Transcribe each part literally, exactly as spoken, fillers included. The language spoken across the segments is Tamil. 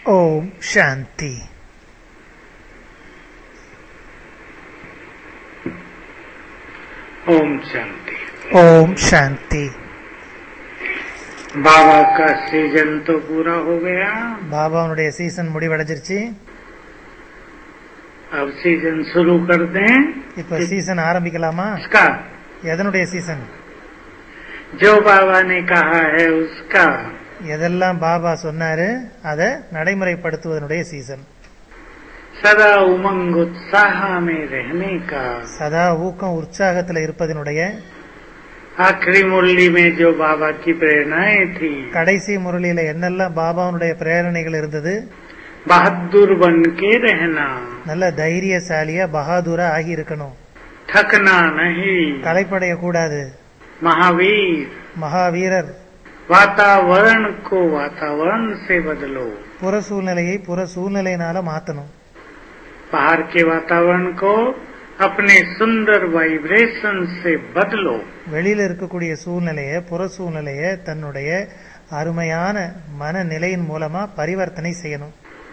ஓம் சாந்தி. ओम शांति। ओम शांति। बाबा का सीजन तो पूरा हो गया। பாபாவுடைய சீசன் முடிவடைஞ்சிருச்சு. अब सीजन शुरू कर दें। இப்ப சீசன் ஆரம்பிக்கலாமா? उसका எதனுடைய சீசன்? जो बाबा ने कहा है उसका। எதெல்லாம் பாபா சொன்னாரு அதை நடைமுறைப்படுத்துவதனுடைய சீசன். सदा उमंग उत्साह में रहने का। சதா ஊக்கம் உற்சாகத்தில் இருப்பதனுடைய. आखिरी मुरली में जो बाबा की प्रेरणाएं थी, கடைசி முரளியில என்னெல்லாம் பாபாவுடைய பிரேரணைகள் இருந்தது? बहादुर बन के रहना, நல்ல தைரியசாலியா பகாதூரா ஆகி இருக்கணும், थकना नहीं, களைப்படைய கூடாது, महावीर, மகாவீரர், वातावरण को वातावरण से बदलो, புற சூழ்நிலையை புற சூழ்நிலையினால மாத்தணும், बाहर के वातावरण को अपने सुंदर वाइब्रेशन से बदलो, வெளியில இருக்கக்கூடிய சூழ்நிலையை புற சூழ்நிலையை தன்னுடைய அருமையான மனநிலையின் மூலமா பரிவர்த்தனை செய்யணும்.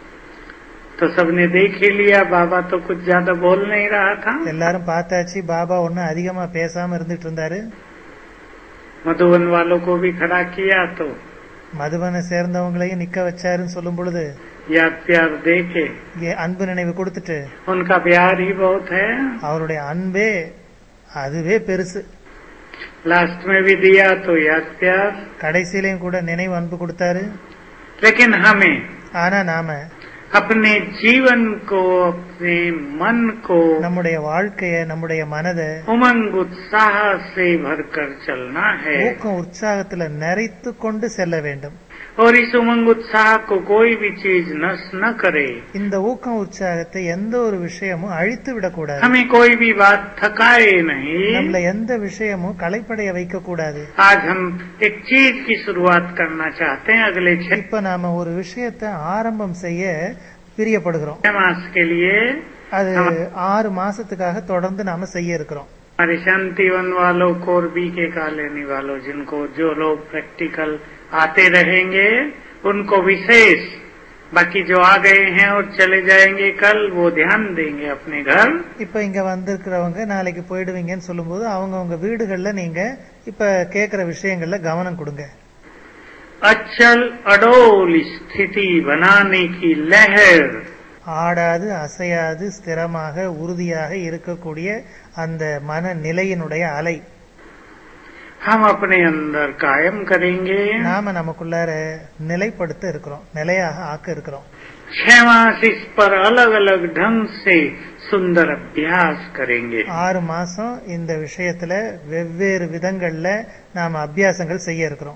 तो सबने देख ही लिया, बाबा तो कुछ ज्यादा बोल नहीं रहा था। எல்லாரும் பார்த்தாச்சு, பாபா ஒன்னும் அதிகமா பேசாம இருந்துட்டு இருந்தாரு. मधुबन वालों को भी खड़ा किया तो மதுபனை சேர்ந்தவங்களையும் நிக்க வச்சாருன்னு சொல்லும் பொழுது याद प्यार देके அன்பு நினைவு கொடுத்துட்டு, उनका प्यार ही बहुत है, அவருடைய அன்பே அதுவே பெருசு. लास्ट में भी दिया तो याद प्यार, கடைசியிலையும் கூட நினைவு அன்பு கொடுத்தாரு. लेकिन हमें ஆனா நாம अपने जीवन को, अपने मन को நம்முடைய வாழ்க்கைய நம்முடைய மனதை उमंग उत्साह से भरकर चलना है, ஊக்கம் உற்சாகத்துல நிறைத்து கொண்டு செல்ல வேண்டும். और इस उमंग उत्साह को कोई भी चीज नष्ट न करे। இந்த ஊக்கம் உற்சாகத்தை எந்த ஒரு விஷயமும் அழித்து விடக்கூடாது. हमें कोई भी बात थकाए नहीं। நம்மள எந்த விஷயமும் களைப்படைய வைக்க கூடாது. आज हम एक चीज की शुरुआत करना चाहते हैं अगले छह இப்ப நாம ஒரு விஷயத்தை ஆரம்பம் செய்ய பிரியப்படுகிறோம். मास के लिए। அது ஆறு மாசத்துக்காக தொடர்ந்து நாம செய்ய இருக்கிறோம். हमारे शांतिवन वालों को और बी के कॉलोनी वालों, जिनको जो लोग प्रैक्टिकल आते रहेंगे उनको विशेष, बाकी जो आ गए हैं और चले जाएंगे कल वो ध्यान देंगे अपने घर। இப்ப இங்க வந்திருக்கிறவங்க நாளைக்கு போயிடுவீங்கன்னு சொல்லும் போது அவங்க உங்க வீடுகள்ல நீங்க இப்ப கேக்குற விஷயங்கள்ல கவனம் கொடுங்க. अचल अडोल स्थिति बनाने की लहर, ஆடாது அசையாது ஸ்திரமாக உறுதியாக இருக்கக்கூடிய அந்த மனநிலையினுடைய அலை हम अपने अंदर कायम करेंगे। நாம நமக்குள்ளார நிலைப்படுத்த இருக்கிறோம், நிலையாக ஆக்க இருக்கிறோம். छह मास इस पर अलग अलग ढंग से सुंदर अभ्यास करेंगे। ஆறு மாசம் இந்த விஷயத்துல வெவ்வேறு விதங்கள்ல நாம அபியாசங்கள் செய்ய இருக்கிறோம்.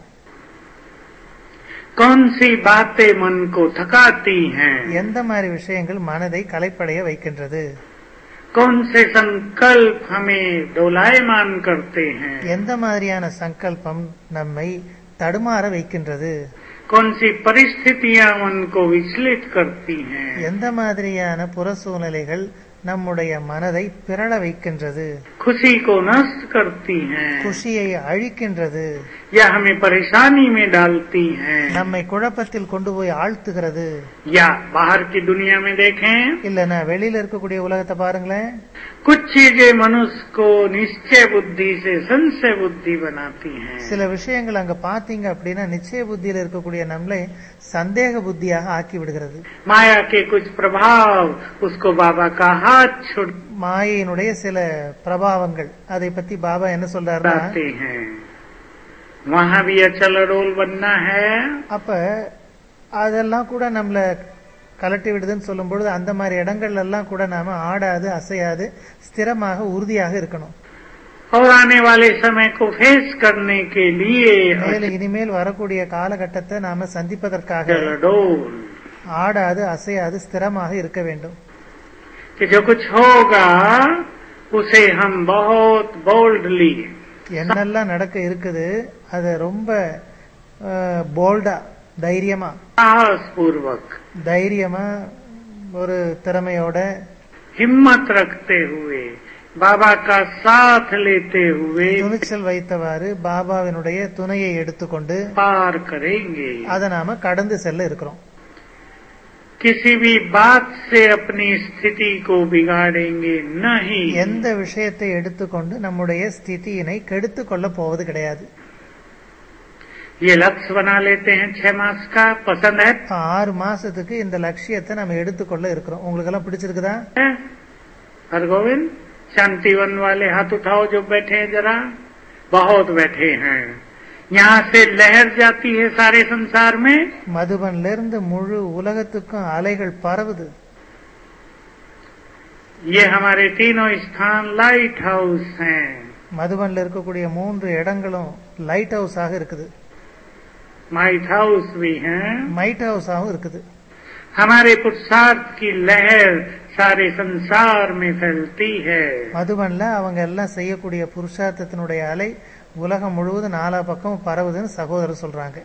कौन सी बातें मन को थकाती हैं, எந்த மாதிரி விஷயங்கள் மனதை களைப்படைய வைக்கின்றது, कौन से संकल्प हमें डोलायमान करते हैं, எந்த மாதிரியான சங்கல்பம் நம்மை தடுமாற வைக்கின்றது, कौन सी परिस्थितियां मन को विचलित करती हैं, எந்த மாதிரியான புற சூழ்நிலைகள் நம்முடைய மனதை பிறழ வைக்கின்றது, खुशी को नष्ट करती हैं, குஷியை அழிக்கின்றது, या हमें परेशानी में डालती हैं, நம்மை குழப்பத்தில் கொண்டு போய் ஆழ்த்துகிறது. या बाहर की दुनिया में देखें, இல்லன்னா வெளியில இருக்கக்கூடிய உலகத்தை பாருங்களேன், कुछ चीजें मनुष्य को निश्चय बुद्धि से संशय बुद्धि बनाती हैं। சில விஷயங்கள் அங்க பாத்தீங்க அப்படின்னா நிச்சய புத்தியில இருக்கக்கூடிய நம்மளை சந்தேக புத்தியாக ஆக்கி விடுகிறது. माया के कुछ प्रभाव उसको बाबा का हाथ छुड़ மாயையினுடைய சில பிரபாவங்கள், அதை பத்தி பாபா என்ன சொல்றாருன்னா, जाते हैं। वहाँ भी अचल अडोल बनना है। அப்ப அதெல்லாம் கூட நம்மள கலட்டி விடுதுன்னு சொல்லும் பொழுது அந்த மாதிரி இடங்கள்ல எல்லாம் கூட நாம ஆடாது அசையாது ஸ்திரமாக உறுதியாக இருக்கணும். और आने वाले समय को फेस करने के लिए மேலும் இனிமேல் வரக்கூடிய காலகட்டத்தை நாம சந்திப்பதற்காக अचल अडोल, ஆடாது அசையாது ஸ்திரமாக இருக்க வேண்டும். कि जो कुछ होगा उसे हम बहुत बोल्डली, என்னெல்லாம் நடக்க இருக்குது அதை ரொம்ப போல்டா தைரியமா साहस पूर्वक, தைரியமா ஒரு திறமையோட हिम्मत रखते हुए, बाबा का साथ लेते हुए துணிச்சல் வைத்தவாறு பாபாவினுடைய துணையை எடுத்துக்கொண்டு पार करेंगे। அதை நாம கடந்து செல்ல இருக்கிறோம். किसी भी बात से अपनी स्थिति को बिगाड़ेंगे नहीं। எந்த விஷயத்தை எடுத்துக்கொண்டு நம்முடைய ஸ்திதியினை கெடுத்துக் கொள்ள போவது கிடையாது. ये लक्ष्य बना लेते हैं छह मास का, पसंद है? ஆறு மாசத்துக்கு இந்த லட்சியத்தை நம்ம எடுத்துக்கொள்ள இருக்கிறோம். உங்களுக்கு எல்லாம் பிடிச்சிருக்குதா? हरगोविंद, शांतिवन वाले हाथ उठाओ जो बैठे हैं जरा। बहुत बैठे हैं। यहाँ से लहर जाती है सारे संसार में। மதுபன்ல இருந்து முழு உலகத்துக்கும் அலைகள் பரவுது. ये हमारे तीनों स्थान लाइट हाउस हैं। மதுபன்ல இருக்கக்கூடிய மூன்று இடங்களும் லைட் ஹவுஸ் ஆக இருக்குது. माइट हाउस भी हैं, மைட் ஹவுஸ் ஆகவும் இருக்குது. हमारे पुरुषार्थ की लहर सारे संसार में फैलती है। மதுபன்ல அவங்க எல்லாம் செய்யக்கூடிய புருஷார்த்தத்தினுடைய அலை உலகம் முழுவதும் நாலா பக்கம் பரவுதுன்னு சகோதரர் சொல்றாங்க.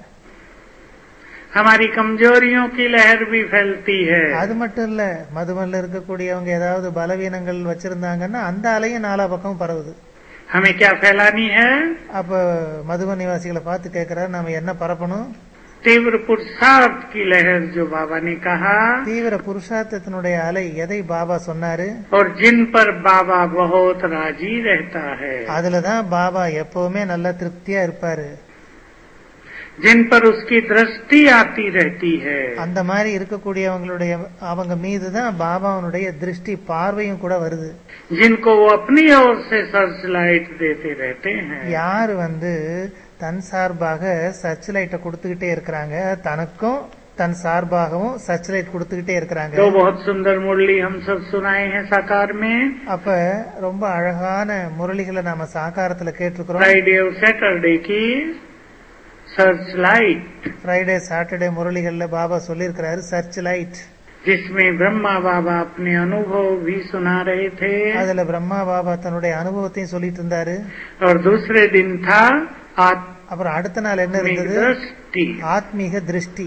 हमारी कमजोरियों की लहर भी फैलती है। அது மட்டும் இல்ல, மதுபன்ல இருக்கக்கூடியவங்க ஏதாவது பலவீனங்கள் வச்சிருந்தாங்கன்னா அந்த அலையும் நாலா பக்கம் பரவுது. हमें क्या फैलानी है? அப்ப மதுபன் நிவாசிகளை பார்த்து கேட்கிறாரு, நாம என்ன பரப்பணும்? तीव्र पुरुषार्थ की लहर जो बाबा ने कहा, தீவிர புருஷார்த்தத்தினுடைய அலை எதை பாபா சொன்னாரு, और जिन पर बाबा बहुत राजी रहता है, அதுலதான் பாபா எப்பவுமே நல்லா திருப்தியா இருப்பாரு. जिन पर उसकी दृष्टि आती रहती है, அந்த மாதிரி இருக்கக்கூடியவங்களுடைய அவங்க மீதுதான் பாபாவுடைய திருஷ்டி பார்வையும் கூட வருது. जिनको वो अपनी ओर से सर्च लाइट देते रहते हैं, யாரு வந்து தன் சார்பாக சர்ச் லைட்டை கொடுத்துக்கிட்டே இருக்கிறாங்க, தனக்கும் தன் சார்பாகவும் சர்ச் லைட் கொடுத்துக்கிட்டே இருக்கிறாங்க. तो बहुत सुंदर मुरली हम सब सुनाए हैं साकार में। அப்ப ரொம்ப அழகான முரளிகளை நாம சாகாரத்துல கேட்டிருக்கிறோம். फ्राइडे और सैटरडे की सर्च लाइट, ஃப்ரைடே சாட்டர்டே முரளிகள்ல பாபா சொல்லியிருக்கிறாரு சர்ச் லைட், जिसमें ब्रह्मा बाबा अपने अनुभव भी सुना रहे थे। அதுல பிரம்மா பாபா தன்னுடைய அனுபவத்தையும் சொல்லிட்டு இருந்தாரு. और दूसरे दिन था அப்புறம் அடுத்த நாள் என்ன இருந்தது? दृष्टि, ஆத்மீக திருஷ்டி.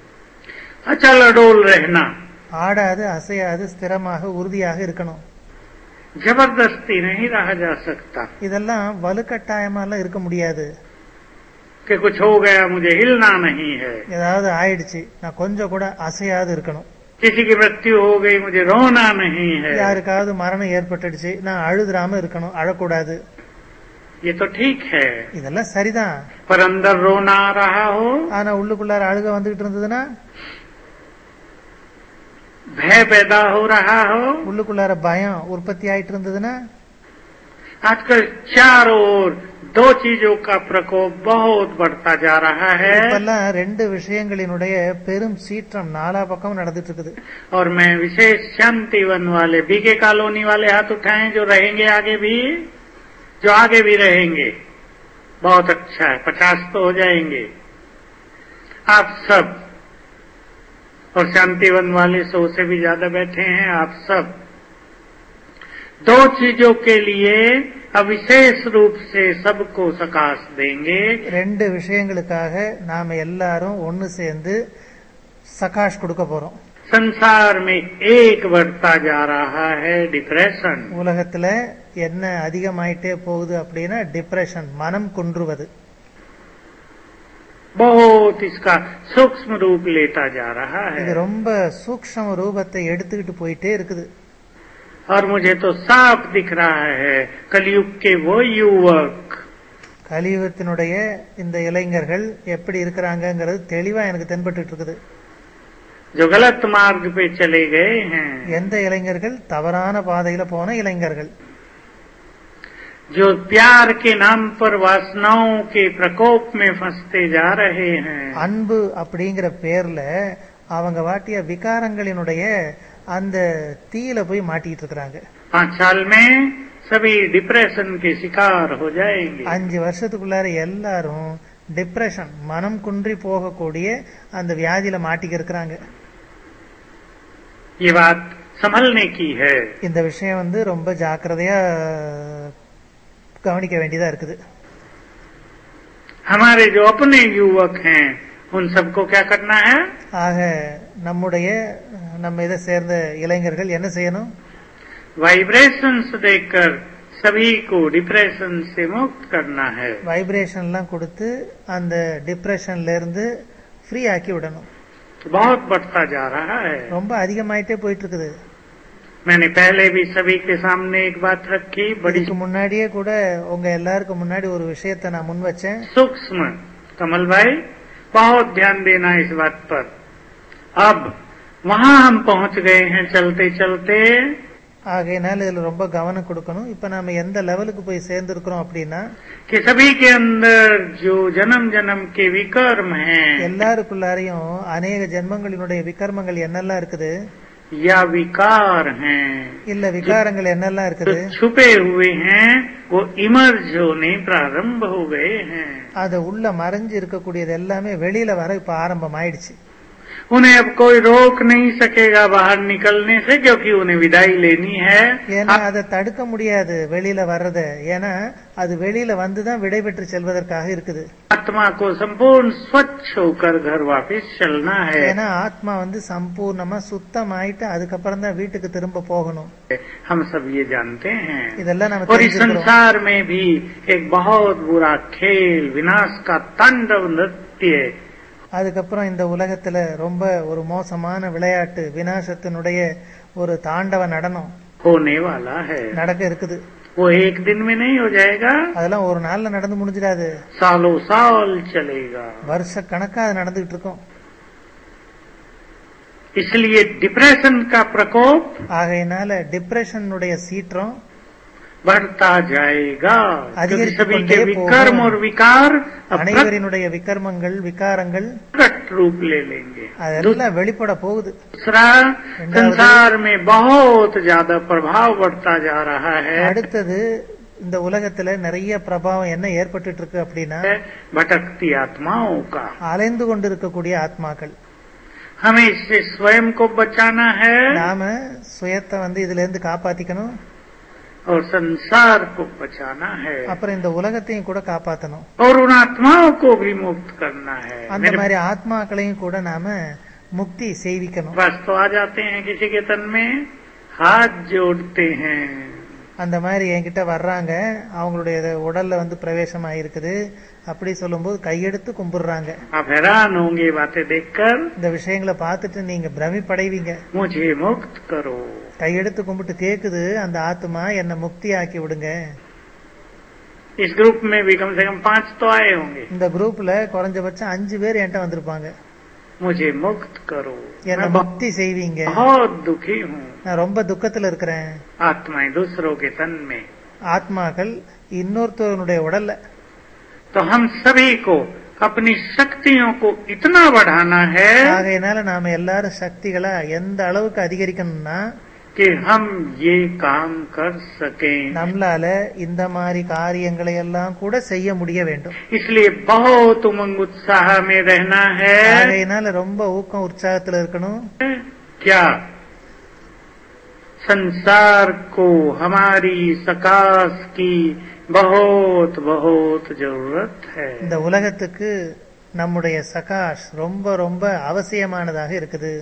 अचल अडोल रहना, ஆடாது அசையாது ஸ்திரமாக உறுதியாக இருக்கணும். जबरदस्ती नहीं रहा जा सकता। இதெல்லாம் வலுக்கட்டாயமாலாம் இருக்க முடியாது. कि कुछ हो गया मुझे हिलना नहीं है, ஏதாவது ஆயிடுச்சு நான் கொஞ்சம் கூட அசையாது இருக்கணும். किसी की मृत्यु हो गई मुझे रोना नहीं है, யாருக்காவது மரணம் ஏற்பட்டுடுச்சு நான் அழுதுராம இருக்கணும், அழக்கூடாது. ये तो ठीक है। இதெல்லாம் சரிதான். पर अंदर रोना आ रहा हो, ஆனா உள்ளுக்குள்ளார அழுக வந்துகிட்டு இருந்ததுன்னா, भय पैदा हो रहा हो, உள்ளுக்குள்ளார பயம் உற்பத்தி ஆயிட்டு இருந்ததுன்னா, आजकल चारों ओर दो चीजों का प्रकोप बहुत बढ़ता जा रहा है। இப்பெல்லாம் ரெண்டு விஷயங்களினுடைய பெரும் சீற்றம் நாலா பக்கம் நடந்துட்டு இருக்குது. और मैं विशेष शांतिवन वाले बीके कॉलोनी वाले हाथ उठाएं जो रहेंगे आगे भी, जो आगे भी रहेंगे। बहुत अच्छा है, पचास तो हो जाएंगे आप सब। और शांतिवन वाले सौ से भी ज्यादा बैठे हैं आप सब। दो चीजों के लिए अविशेष रूप से सबको सकाश देंगे। ரெண்டு விஷயங்களுக்காக நாம எல்லாரும் ஒன்னு சேர்ந்து சகாஷ் கொடுக்க போறோம். संसार में एक बढ़ता जा रहा है डिप्रेशन। உலகத்துல என்ன அதிகமாயிட்டே போகுது அப்படின்னா டிப்ரெஷன், மனம் குன்றுவது. बहुत इसका सूक्ष्म रूप लेता जा रहा है। இது ரொம்ப சூக்ஷ்ம ரூபத்தை எடுத்துக்கிட்டு போயிட்டே இருக்குது. और मुझे तो साफ दिख रहा है कलयुग के वो युवक, கலியுகத்தினுடைய இந்த இளைஞர்கள் எப்படி இருக்கிறாங்கிறது தெளிவா எனக்கு தென்பட்டு இருக்குது. जो गलत मार्ग पे चले गए हैं, எந்த இளைஞர்கள்? தவறான பாதையில போன இளைஞர்கள். जो प्यार के नाम पर वासनाओं के प्रकोप में फंसते जा रहे हैं, அன்பு அப்படிங்கிற பேர்ல அவங்க வாட்டிய விகாரங்களினுடைய அந்த தீயில போய் மாட்டிட்டு இருக்கிறாங்க. पाँच साल में सभी डिप्रेशन के शिकार हो जाएंगे। அஞ்சு வருஷத்துக்குள்ளார எல்லாரும் டிப்ரெஷன், மனம் குன்றி போகக்கூடிய அந்த வியாதியில மாட்டிக்க இருக்கிறாங்க. ये बात संभलने की है। இந்த விஷயம் வந்து ரொம்ப ஜாக்கிரதையா கவனிக்க வேண்டியதா இருக்குது. हमारे जो अपने युवक हैं उन सबको क्या करना है? ஆக நம்முடைய நம்ம இதை சேர்ந்த இளைஞர்கள் என்ன செய்யணும்? वाइब्रेशंस देकर सभी को डिप्रेशन से मुक्त करना है। வைப்ரேஷன் எல்லாம் கொடுத்து அந்த டிப்ரெஷன்ல இருந்து ஃப்ரீ ஆக்கி விடணும். तो बहुत बढ़ता जा रहा है। ரொம்ப அதிகமாயிட்டே போயிட்டு இருக்குது. मैंने पहले भी सभी के सामने एक बात रखी, बड़ी இதுக்கு முன்னாடியே கூட உங்க எல்லாருக்கும் முன்னாடி ஒரு விஷயத்தை நான் முன் வச்சேன். सूक्ष्म, कमल भाई बहुत ध्यान देना इस बात पर। अब वहां हम पहुंच गए हैं चलते चलते, ஆகையினால இதுல ரொம்ப கவனம் கொடுக்கணும். இப்ப நாம எந்த லெவலுக்கு போய் சேர்ந்திருக்கிறோம் அப்படின்னா, कि सभी के अंदर जो जन्म जन्म के विकर्म हैं, எல்லாருக்குள்ளாரையும் अनेक ஜென்மங்களினுடைய விகர்மங்கள் என்னெல்லாம் இருக்குது, या विकार हैं, இல்ல விகாரங்கள் என்னெல்லாம் जो இருக்குது, छुपे हुए हैं वो इमर्ज होने प्रारंभ हो गए हैं। அது உள்ள மறைஞ்சு இருக்கக்கூடியது எல்லாமே வெளியில வர இப்ப ஆரம்பம் ஆயிடுச்சு. उन्हें अब कोई रोक नहीं सकेगा बाहर निकलने से, क्योंकि उन्हें विदाई लेनी है। ஏன்னா அதை தடுக்க முடியாது வெளியில வர்றத, ஏன்னா அது வெளியில வந்துதான் விடை பெற்று செல்வதற்காக இருக்குது. आत्मा को संपूर्ण स्वच्छ होकर घर वापस चलना है। ஏன்னா ஆத்மா வந்து சம்பூர்ணமா சுத்தமாயிட்டு அதுக்கப்புறம் தான் வீட்டுக்கு திரும்ப போகணும். हम सब ये जानते हैं। இதெல்லாம் நம்ம और इस தெரிஞ்சுக்கிறோம். संसार में भी एक बहुत बुरा खेल, विनाश का तांडव नृत्य, அதுக்கப்புறம் இந்த உலகத்துல ரொம்ப ஒரு மோசமான விளையாட்டு, விநாசத்தினுடைய ஒரு தாண்டவ நடனம் होने वाला है। நடக்க இருக்குது. वो एक दिन में नहीं हो जाएगा, அதெல்லாம் ஒரு நாள்ல நடந்து முடிஞ்சிடாது, सालों साल चलेगा। வருஷ கணக்கா அது நடந்துகிட்டு இருக்கும். इसलिए डिप्रेशन का प्रकोप ஆகையினால டிப்ரெஷனுடைய சீற்றம் बढ़ता जाएगा, क्योंकि अधिक सभी के होंगे, विकर्म और विकार अब அனைவரினுடைய விகர்மங்கள் விகாரங்கள் प्रकट रूप ले लेंगे। அதெல்லாம் வெளிப்பட போகுது. दूसरा, संसार में बहुत ज्यादा प्रभाव बढ़ता जा रहा है। அடுத்தது இந்த உலகத்துல நிறைய பிரபாவம் என்ன ஏற்பட்டு இருக்கு அப்படின்னா, भटकती आत्माओं का। அலைந்து கொண்டிருக்கக்கூடிய ஆத்மாக்கள். हमें इससे स्वयं को बचाना है நாம சுயத்தை வந்து இதுல இருந்து காப்பாத்திக்கணும், और संसार को बचाना है, அப்புறம் இந்த உலகத்தையும் கூட காப்பாத்தணும். और उन आत्माओं को भी मुक्त करना है। அந்த மாதிரி ஆத்மாக்களையும் கூட நாம முக்தி செய்விக்கணும். बस तो आ जाते हैं किसी के तन में, हाथ जोड़ते हैं, அந்த மாதிரி என்கிட்ட வர்றாங்க, அவங்களுடைய உடல்ல வந்து பிரவேசம் ஆயிருக்குது, அப்படி சொல்லும்போது கையெடுத்து கும்பிடுறாங்க. आप हैरान होंगे बातें देखकर, இந்த விஷயங்களை பார்த்துட்டு நீங்க பிரமிப்படைவீங்க. मुझे मुक्त करो। கையெடுத்து கும்பிட்டு கேக்குது அந்த ஆத்மா, என்ன முக்தி ஆக்கி விடுங்க. इस ग्रुप में भी कम से कम पांच तो आए होंगे। இந்த குரூப்ல குறைஞ்சபட்சம் அஞ்சு பேர் என்கிட்ட வந்திருப்பாங்க. मुझे मुक्त करो, என்ன मैं முக்தி செய்வீங்க, बहुत दुखी हूँ। நான் ரொம்ப துக்கத்துல இருக்கிறேன். आत्माएं दूसरों के तन में, ஆத்மாக்கள் இன்னொருத்தருடைய உடல்ல. तो हम सभी को अपनी शक्तियों को इतना बढ़ाना है ஆகையினால நாம எல்லாரும் சக்திகளை எந்த அளவுக்கு அதிகரிக்கணும்னா, कि हम ये काम कर सकें। நம்மளால இந்த மாதிரி காரியங்களை எல்லாம் கூட செய்ய முடிய வேண்டும். इसलिए बहुत उमंग उत्साह में रहना है। ஆகையினால ரொம்ப ஊக்கம் உற்சாகத்துல இருக்கணும். क्या संसार को हमारी सकाश की बहुत बहुत जरूरत है। இந்த உலகத்துக்கு நம்முடைய சகாஷ் ரொம்ப ரொம்ப அவசியமானதாக இருக்குது.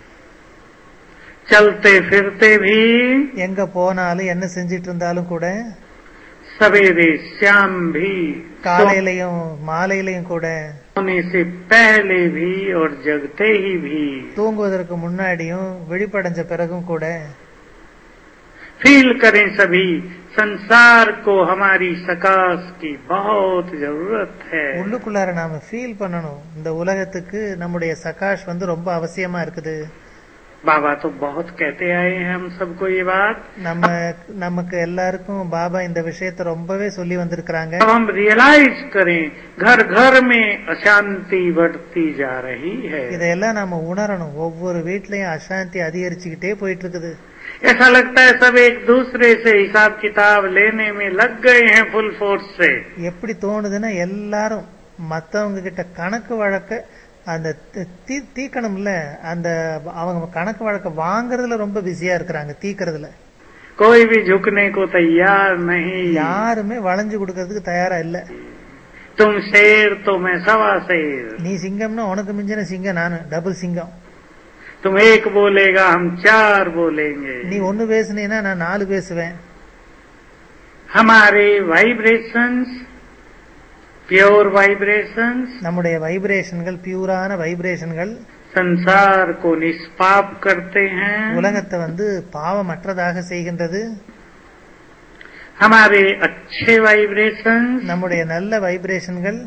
चलते फिरते भी, எங்க போனாலும் என்ன செஞ்சிட்டு இருந்தாலும் கூட, सवेरे शाम भी, காலையிலையும் மாலையிலையும் கூட, सोने से पहले भी और जगते ही भी, தூங்குவதற்கு முன்னாடியும் விழிப்படைஞ்ச பிறகும் கூட फील करें सभी, संसार को हमारी सकाश की बहुत जरूरत है। உள்ளுக்குள்ளார நாம ஃபீல் பண்ணணும், இந்த உலகத்துக்கு நம்முடைய சகாஷ் வந்து ரொம்ப அவசியமா இருக்குது. बाबा तो बहुत कहते आए हैं हम सबको ये बात, நம்ம நமக்கு எல்லாருக்கும் பாபா இந்த விஷயத்தை ரொம்பவே சொல்லி வந்திருக்கிறாங்க. अब हम रियलाइज करें, घर घर में अशांति बढ़ती जा रही है। இதையெல்லாம் நாம உணரணும். ஒவ்வொரு வீட்லயும் அசாந்தி அதிகரிச்சுக்கிட்டே போயிட்டு இருக்குது. ऐसा लगता है सब एक दूसरे से हिसाब किताब लेने में लग गए हैं फुल फोर्स से। எப்படி தோணுதுன்னா, எல்லாரும் மத்தவங்க கிட்ட கணக்கு வழக்க அந்த தீ தீக்கணும்ல, அந்த அவங்க கணக்கு வழக்க வாங்கறதுல ரொம்ப பிஸியா இருக்கிறாங்க, தீக்கிறதுல. कोई भी झुकने को तैयार नहीं, யாருமே வளைஞ்சு கொடுக்கறதுக்கு தயாரா இல்ல. तुम शेर तो मैं सवा शेर, நீ சிங்கம்னா உனக்கு மிஞ்சின சிங்கம் நானு, டபுள் சிங்கம். तुम एक बोलेगा हम चार बोलेंगे। நீ ஒன்னு பேசுனீன்னா நான் நாலு பேசுவேன். हमारे वाइब्रेशंस प्योर वाइब्रेशंस, நம்முடைய வைப்ரேஷன்கள் பியூரான வைப்ரேஷன்கள், संसार को निष्पाप करते हैं, உலகத்தை வந்து பாவமற்றதாக செய்கின்றது. हमारे अच्छे वाइब्रेशंस நம்முடைய நல்ல வைப்ரேஷன்கள்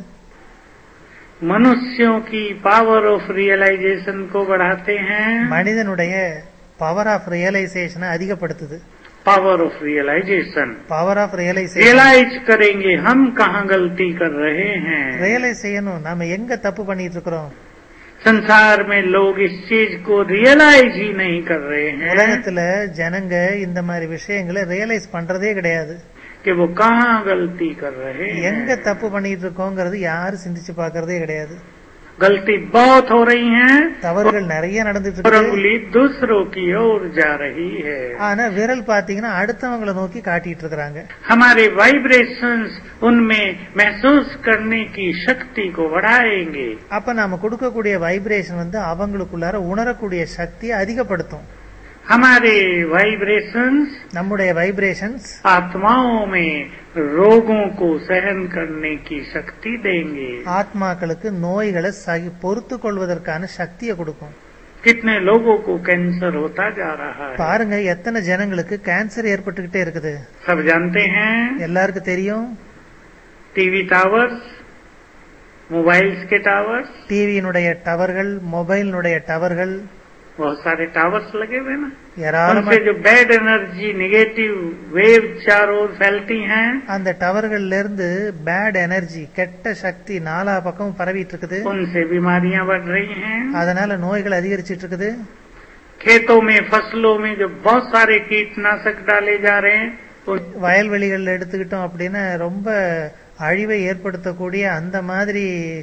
मनुष्यों की पावर ऑफ रियलाइजेशन को बढ़ाते हैं, மனிதனுடைய பவர் ஆஃப் ரியலைசேஷனை அதிகப்படுத்துது. Power of realization, power of realization realize करेंगे हम कहाँ गलती कर रहे हैं. ரியலைஸ் செய்யணும், நாம எங்க தப்பு பண்ணிட்டு இருக்கிறோம். संसार में लोग इस चीज को रियलाइज ही नहीं कर रहे हैं உலகத்துல ஜனங்க இந்த மாதிரி விஷயங்களை ரியலைஸ் பண்றதே கிடையாது. कि वो कहाँ गलती कर रहे எங்க हैं. தப்பு பண்ணிட்டு இருக்கோங்கிறது யாரும் சிந்திச்சு பாக்குறதே கிடையாது. गलती बहुत हो रही है தவறுகள் நிறைய நடந்துட்டு और இருக்கு. उंगली दूसरों की ओर जा रही है. ஆனா விரல் பாத்தீங்கன்னா அடுத்தவங்களை நோக்கி காட்டிட்டு இருக்காங்க. हमारे वाइब्रेशंस उनमें महसूस करने की शक्ति को बढ़ाएंगे. அப்ப நாம கொடுக்கக்கூடிய வைப்ரேஷன் வந்து அவங்களுக்குள்ளார உணரக்கூடிய சக்தியை அதிகப்படுத்தும். हमारे वाइब्रेशंस நம்முடைய வைப்ரேஷன்ஸ் आत्माओं में रोगों को सहन करने की शक्ति देंगे. ஆத்மாக்களுக்கு நோய்களை சகி பொறுத்து கொள்வதற்கான சக்தியை கொடுக்கும். कितने लोगों को कैंसर होता जा रहा है, பாருங்க எத்தனை ஜனங்களுக்கு கேன்சர் ஏற்பட்டுக்கிட்டே இருக்குது. सब जानते हैं. எல்லாருக்கும் தெரியும். टीवी टावर्स, मोबाइल्स के टावर्स, டிவியினுடைய டவர்கள், மொபைலினுடைய டவர்கள், बहुत सारे टावर्स लगे हुए ना, ஏராளமா उनसे जो बैड एनर्जी निगेटिव वेव चारों ओर फैलती हैं, அந்த டவர்கள்ல இருந்து பேட் எனர்ஜி கெட்ட சக்தி நாலா பக்கம் பரவிட்டு இருக்குது. उनसे बीमारियां बढ़ रही हैं. அதனால நோய்கள் அதிகரிச்சிட்டு இருக்குது. खेतों में फसलों में जो बहुत सारे कीटनाशक डाले जा रहे हैं, उन- வயல்வெளிகள்ல எடுத்துக்கிட்டோம் அப்படின்னா ரொம்ப அழிவை ஏற்படுத்தக்கூடிய அந்த மாதிரி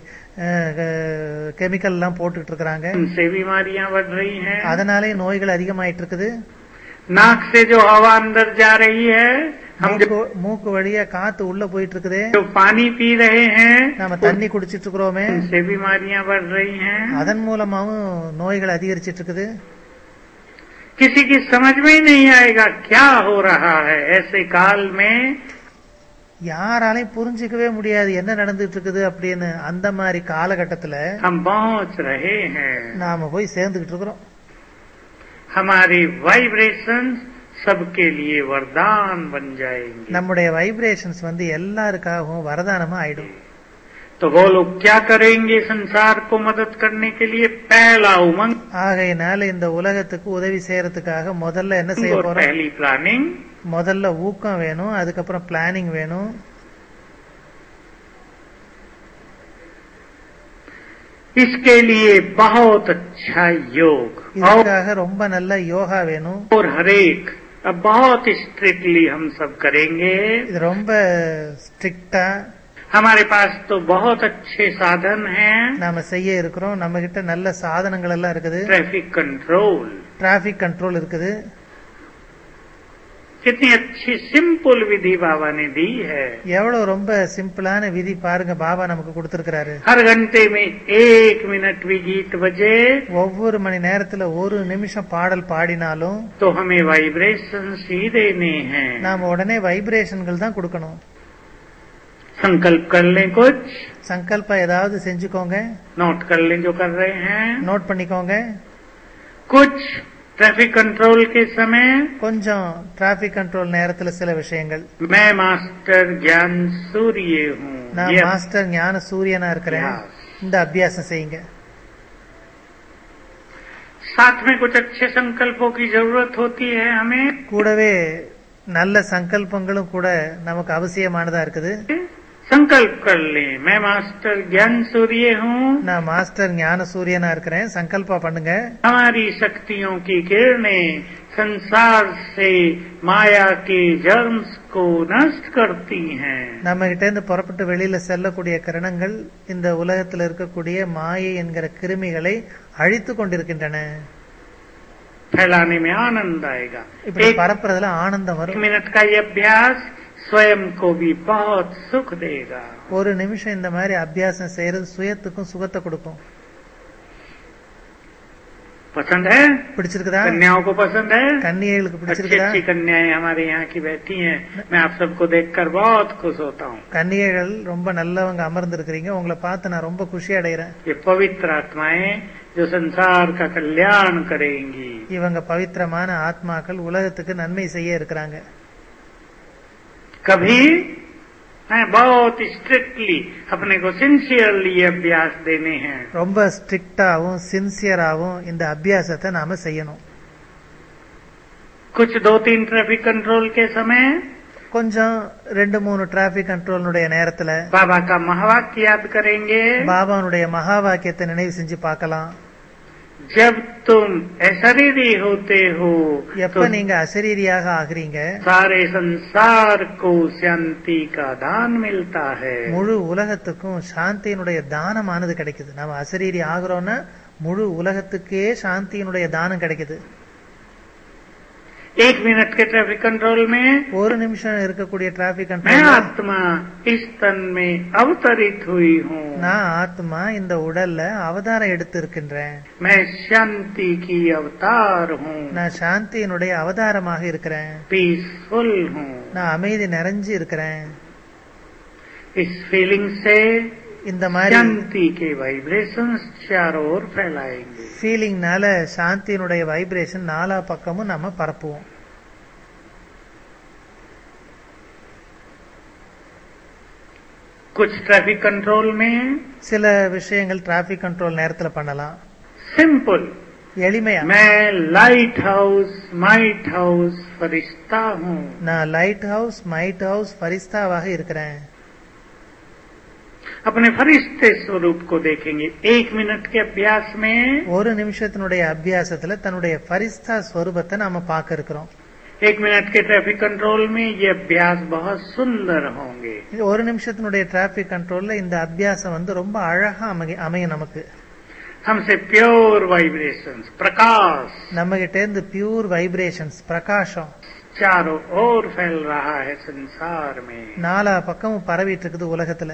கெமிக்கல் எல்லாம் போட்டுட்டு இருக்காங்க. उनसे बीमारियां बढ़ रही हैं. அதனாலே நோய்கள் அதிகமாயிட்டு இருக்குது. नाक से जो हवा अंदर जा रही है, हम जो மூக்கு மூக்கு வழியா காத்து உள்ள போயிட்டு இருக்குது. जो पानी पी रहे हैं, நாம தண்ணி குடிச்சிட்டு இருக்கிறோமே, उनसे बीमारियां बढ़ रही हैं. அதன் மூலமாவும் நோய்கள் அதிகரிச்சிட்டு இருக்குது. किसी की समझ में ही नहीं आएगा क्या हो रहा है. ऐसे काल में யாராலையும் புரிஞ்சுக்கவே முடியாது என்ன நடந்துட்டு இருக்குது அப்படின்னு. அந்த மாதிரி காலகட்டத்துல हम पहुंच रहे हैं. நாம போய் சேர்ந்துகிட்டு இருக்கிறோம். हमारी वाइब्रेशन सबके लिए वरदान बन जाएंगे. நம்முடைய வைப்ரேஷன்ஸ் வந்து எல்லாருக்காகவும் வரதானமா ஆயிடும். तो वो लोग क्या करेंगे संसार को मदद करने के लिए? पहला उमंग ஆகையினால இந்த உலகத்துக்கு உதவி செய்யறதுக்காக முதல்ல என்ன செய்ய और போறோம்? पहली प्लानिंग. முதல்ல ஊக்கம் வேணும், அதுக்கப்புறம் பிளானிங் வேணும். इसके लिए बहुत अच्छा योग और, இதுக்காக ரொம்ப நல்ல யோகா வேணும். और हरेक अब बहुत स्ट्रिक्टली हम सब करेंगे. இது ரொம்ப ஸ்ட்ரிக்டா हमारे पास तो बहुत अच्छे साधन हैं. நாம செய்ய இருக்கிறோம். நம்ம கிட்ட நல்ல சாதனங்கள் எல்லாம் இருக்குது. ट्रैफिक कंट्रोल, டிராபிக் கண்ட்ரோல் இருக்குது. कितनी अच्छी सिंपल विधि बाबा ने दी है. எவ்வளவு ரொம்ப சிம்பிளான விதி பாருங்க பாபா நமக்கு கொடுத்திருக்கிறாரு. हर घंटे में एक मिनट भी गीत बजे ஒவ்வொரு மணி நேரத்துல ஒரு நிமிஷம் பாடல் பாடினாலும் तो हमें वाइब्रेशन ही देने हैं. நாம உடனே வைப்ரேஷன்கள் தான் கொடுக்கணும். संकल्प कर लें, कुछ சங்கல்பம் ஏதாவது செஞ்சுக்கோங்க, नोट कर लें जो कर रहे हैं. நோட் பண்ணிக்கோங்க. कुछ ट्रैफिक कंट्रोल के समय கொஞ்சம் டிராபிக் கண்ட்ரோல் நேரத்துல சில விஷயங்கள். मैं मास्टर ज्ञान सूर्य हूँ. நான் ये மாஸ்டர் ஞான சூரியனா இருக்கிறேன். अभ्यास। இந்த அபியாசம் செய்யுங்க. साथ में कुछ अच्छे संकल्पों की जरूरत होती है हमें. கூடவே நல்ல சங்கல்பங்களும் கூட நமக்கு அவசியமானதா இருக்குது. संकल्प कर लें, मैं मास्टर ज्ञान सूर्य हूँ. நான் மாஸ்டர் ஞான சூரியனா இருக்கிறேன். சங்கல்பா பண்ணுங்க. हमारी शक्तियों की किरणें संसार से माया के जर्म्स को नष्ट करती हैं. நம்ம கிட்ட இருந்து புறப்பட்டு வெளியில செல்லக்கூடிய கிரணங்கள் இந்த உலகத்தில் இருக்கக்கூடிய மாயை என்கிற கிருமிகளை அழித்து கொண்டிருக்கின்றன. फैलाने में आनंद आएगा. இப்படி एक பரப்புறதுல ஆனந்தம் வரும். मिनट का ये अभ्यास स्वयं को भी बहुत सुख देगा. ஒரு நிமிஷம் இந்த மாதிரி அபியாசம் செய்யறது சுயத்துக்கும் சுகத்தை கொடுக்கும். पसंद है? பிடிச்சிருக்குதா? कन्याओं को पसंद है? கன்னிகைகளுக்கு अच्छी பிடிச்சிருக்குதா? अच्छी कन्याएं हमारे यहाँ की बैठी हैं. मैं आप सबको देखकर बहुत खुश होता हूँ. கன்னிகைகள் ரொம்ப நல்லவங்க அமர்ந்து இருக்கிறீங்க. உங்களை பார்த்து நான் ரொம்ப குஷி அடைகிறேன். ये पवित्र आत्माएं जो संसार का कल्याण करेंगी। இவங்க பவித்திரமான ஆத்மாக்கள் உலகத்துக்கு நன்மை செய்ய இருக்கிறாங்க. कभी बहुत स्ट्रिक्टली अपने को सिंसियरली अभ्यास देने हैं। ரொம்ப ஸ்ட்ரிக்டாவும் சின்சியராவும் இந்த அபியாசத்தை நாம செய்யணும். कुछ दो तीन ट्रैफिक कंट्रोल के समय கொஞ்சம் ரெண்டு மூணு டிராபிக் கண்ட்ரோலுடைய நேரத்துல बाबा का महावाक्य याद करेंगे। பாபாவுடைய மகா வாக்கியத்தை நினைவு செஞ்சு பார்க்கலாம். जब तुम अशरीरी होते हो எப்ப நீங்க அசரீரியாக ஆகிறீங்க सारे संसार को शांति का दान मिलता है। முழு உலகத்துக்கும் சாந்தியினுடைய தானமானது கிடைக்குது. நம்ம அசரீரி ஆகிறோம்னா முழு உலகத்துக்கே சாந்தியினுடைய தானம் கிடைக்குது. एक मिनट के ट्रैफिक कंट्रोल में ஒரு நிமிஷம் இருக்கக்கூடிய டிராபிக் मैं கண்ட்ரோல் आत्मा इस तन में अवतरित हुई हूँ। நான் ஆத்மா இந்த உடல்ல அவதாரம் எடுத்து இருக்கின்றேன். मैं शांति की अवतार हूँ। நான் சாந்தியினுடைய அவதாரமாக இருக்கிறேன். पीसफुल हूँ। நான் அமைதி நிறைஞ்சு இருக்கிறேன். इस फीलिंग से இந்த மாதிரி शांति के वाइब्रेशंस चारों ओर फैलाएंगे। ஃபீலிங்னால சாந்தியினுடைய வைப்ரேஷன் நாலா பக்கமும் நம்ம பரப்புவோம். कुछ ट्रैफिक कंट्रोल में சில விஷயங்கள் டிராபிக் கண்ட்ரோல் நேரத்துல பண்ணலாம். सिंपल எளிமையா मैं लाइट हाउस माइट हाउस फरिश्ता हूँ। நான் லைட் ஹவுஸ் மைட் ஹவுஸ் ஃபரிஸ்தாவாக இருக்கிறேன். अपने फरिश्ते स्वरूप को देखेंगे। एक मिनट के अभ्यास में ஒரு நிமிஷத்தினுடைய அபியாசத்துல தன்னுடைய ஃபரிஸ்தா ஸ்வரூபத்தை நாம பார்க்க இருக்கிறோம். एक मिनट के ट्रैफिक कंट्रोल में ये अभ्यास बहुत सुंदर होंगे। இது ஒரு நிமிஷத்தினுடைய டிராபிக் கண்ட்ரோல்ல இந்த அபியாசம் வந்து ரொம்ப அழகா அமைய அமையும். நமக்கு हमसे प्योर वाइब्रेशंस प्रकाश நம்ம கிட்ட இருந்து பியூர் வைப்ரேஷன்ஸ் பிரகாசம் चारों ओर फैल रहा है संसार में। நாலா பக்கமும் பரவிட்டு இருக்குது உலகத்துல.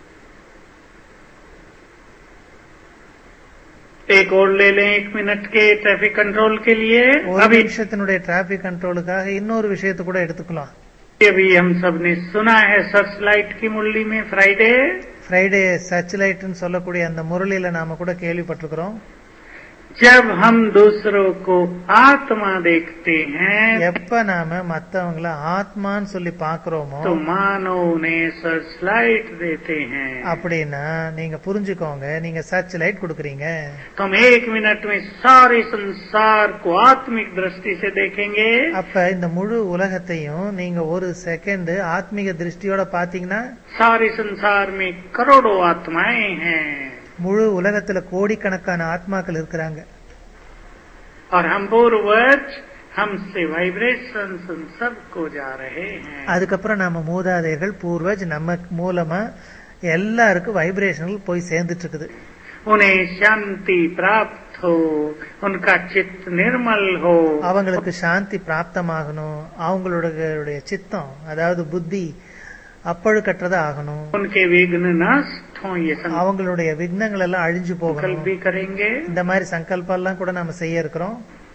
एक और ले लें एक मिनट के ट्रैफिक कंट्रोल के लिए। ஒரு अभी நிமிஷத்தினுடைய டிராபிக் கண்ட்ரோலுக்காக இன்னொரு விஷயத்தை கூட எடுத்துக்கலாம். अभी हम सब ने सुना है सर्च लाइट की मुरली में फ्राइडे ஃப்ரைடே சர்ச் லைட்னு சொல்லக்கூடிய அந்த முரளியில நாம கூட கேள்விப்பட்டிருக்கிறோம். जब हम दूसरों को आत्मा देखते हैं எப்ப நாம மத்தவங்கள ஆத்மான்னு சொல்லி பாக்குறோமோ तो मानो उन्हें सर्च लाइट देते हैं। அப்படின்னா நீங்க புரிஞ்சுக்கோங்க, நீங்க சர்ச் லைட் கொடுக்கறீங்க. तो हम एक मिनट में सारे संसार को आत्मिक दृष्टि से देखेंगे। அப்ப இந்த முழு உலகத்தையும் நீங்க ஒரு செகண்ட் ஆத்மீக திருஷ்டியோட பாத்தீங்கன்னா सारे संसार में करोड़ों आत्माएं हैं முழு உலகத்துல கோடிக்கணக்கான ஆத்மாக்கள் இருக்கிறாங்க. और हम पूर्वज हमसे वाइब्रेशन सबको जा रहे हैं। அதுக்கப்புறம் நம்ம மூதாதையர்கள் பூர்வஜ் நம்ம மூலமா எல்லாருக்கும் வைப்ரேஷன்கள் போய் சேர்ந்துட்டு இருக்குது. उन्हें शांति प्राप्त हो, उनका चित्त निर्मल हो, அவங்களுக்கு சாந்தி பிராப்தமாகணும், அவங்களுடைய சித்தம் அதாவது புத்தி அப்பழுக்கற்றதா ஆகணும், उनके विघ्न नष्ट हो, ये அவங்களுடைய விக்னங்கள் எல்லாம் அழிஞ்சு संकल्प போகணும். भी करेंगे। இந்த மாதிரி சங்கல்பம் எல்லாம் கூட நாம செய்ய இருக்கிறோம்.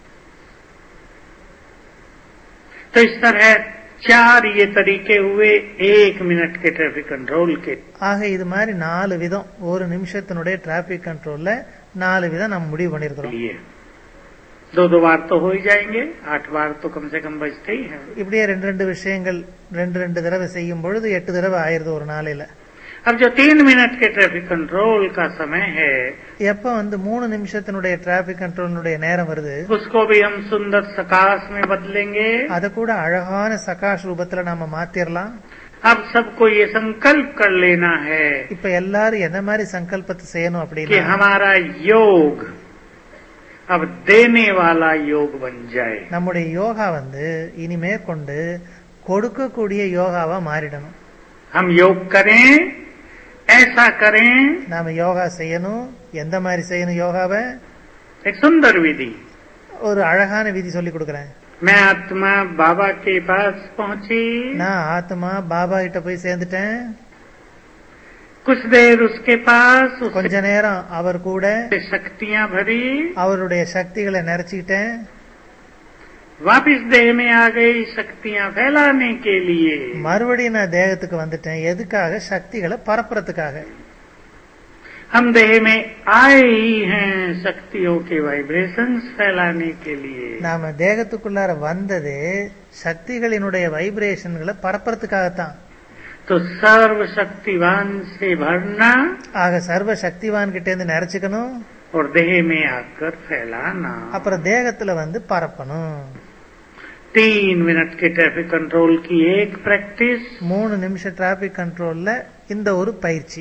तो इस तरह चार ये तरीके हुए एक मिनट के ट्रैफिक कंट्रोल के। ஆக இது மாதிரி நாலு விதம் ஒரு நிமிஷத்தினுடைய டிராபிக் கண்ட்ரோல்ல நாலு விதம் நம்ம முடிவு பண்ணிருக்கிறோம். लिए दो दो बार तो हो ही जाएंगे, आठ बार तो कम से कम बचते ही हैं। இப்படியே ரெண்டு ரெண்டு விஷயங்கள் ரெண்டு ரெண்டு தடவை செய்யும் பொழுது எட்டு தடவை ஆயிருது ஒரு நாளையில. अब जो तीन मिनट के ट्रैफिक कंट्रोल का समय है எப்ப வந்து மூணு நிமிஷத்தினுடைய டிராபிக் கண்ட்ரோலுடைய நேரம் வருது उसको भी हम सुंदर सकाश में बदलेंगे। அத கூட அழகான சகாஷ் ரூபத்துல நாம மாத்திரலாம். अब सबको ये संकल्प कर लेना है இப்ப எல்லாரும் என்ன மாதிரி சங்கல்பத்தை செய்யணும் कि அப்படின்னா हमारा योग अब देने वाला योग बन जाए। நம்முடைய யோகா வந்து இனிமே கொண்டு கொடுக்கக்கூடிய யோகாவா மாறிடணும். हम योग करें, ऐसा करें। நாம யோகா செய்யணும். எந்த மாதிரி செய்யணும் யோகாவை? एक सुंदर विधि। ஒரு அழகான விதி சொல்லி கொடுக்கறேன். मैं आत्मा बाबा के पास पहुंची, நான் ஆத்மா பாபா கிட்ட போய் சேர்ந்துட்டேன். कुछ देर उसके पास கொஞ்ச நேரம் அவர் கூட उससे शक्तियां भरी, அவருடைய சக்திகளை நிறைச்சுக்கிட்டேன். वापिस देह में आ गई शक्तियां फैलाने के लिए। மறுபடியும் நான் தேகத்துக்கு வந்துட்டேன். எதுக்காக? சக்திகளை பரப்புறதுக்காக. हम देह में आए ही हैं शक्तियों के वाइब्रेशंस फैलाने के लिए। நாம தேகத்துக்குள்ளார வந்தது சக்திகளினுடைய வைப்ரேஷன்களை பரப்புறதுக்காகத்தான். तो सर्व शक्तिवान से भरना, ஆக சர்வ சக்திவான் கிட்ட இருந்து நிறைச்சுக்கணும், और देह में आकर फैलाना, அப்புறம் தேகத்துல வந்து பரப்பணும். तीन मिनट के ट्रैफिक कंट्रोल की एक प्रैक्टिस, மூணு நிமிஷம் டிராபிக் கண்ட்ரோல்ல இந்த ஒரு பயிற்சி.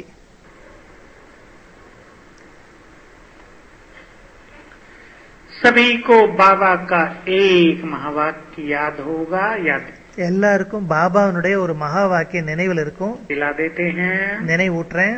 सभी को बाबा का एक महावाक्य याद होगा, याद எல்லாருக்கும் பாபாவினுடைய ஒரு மகா வாக்கிய நினைவில் இருக்கும். दिला देते हैं। நினைவூட்டுறேன்.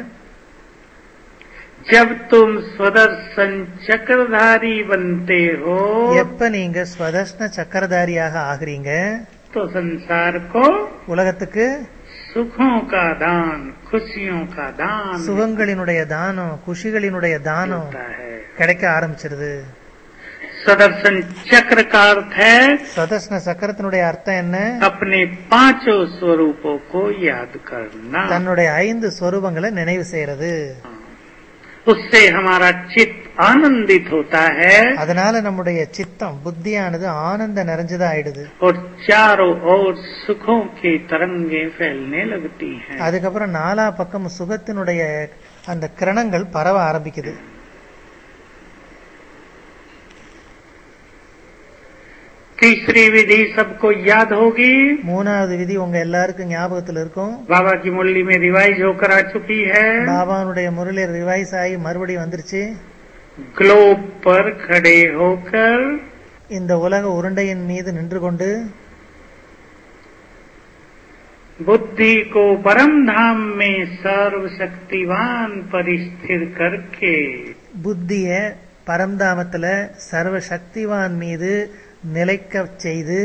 जब तुम स्वदर्शन चक्रधारी बनते हो, எப்ப நீங்க ஸ்வதர்ஷ்ண சக்கரதாரியாக ஆகிறீங்க, तो संसार को உலகத்துக்கு सुखों का दान, खुशियों का दान சுகங்களினுடைய தானம், குஷிகளினுடைய தானம் होता है। கிடைக்க ஆரம்பிச்சிருது. स्वदर्शन चक्र का अर्थ है ஸ்வதர்ஷ்ண சக்கரத்தினுடைய அர்த்தம் என்ன? अपने पांचों स्वरूपों को याद करना। தன்னுடைய ஐந்து சொரூபங்களை நினைவு செய்யறது. उससे हमारा चित्त आनंदित होता है, அதனால நம்முடைய சித்தம் புத்தியானது ஆனந்த நிறைஞ்சதா ஆயிடுது. और चारों ओर सुखों की तरंगे फैलने लगती हैं। அதுக்கப்புறம் நாலா பக்கம் சுகத்தினுடைய அந்த கிரணங்கள் பரவ ஆரம்பிக்குது. तीसरी विधि सबको याद होगी, மூணாவது விதி உங்க எல்லாருக்கும் ஞாபகத்தில் இருக்கும். बाबा की मुरली में रिवाइज होकर आ चुकी है। பாபாவுடைய முரளி ரிவைஸ் ஆகி மறுபடியும் வந்துருச்சு. ग्लोब पर खड़े होकर இந்த உலக உருண்டையின் மீது நின்று கொண்டு बुद्धि को परम धाम में सर्वशक्तिवान पर स्थिर करके புத்திய பரம்தாமத்துல சர்வ சக்திவான் மீது நிலைக்க செய்து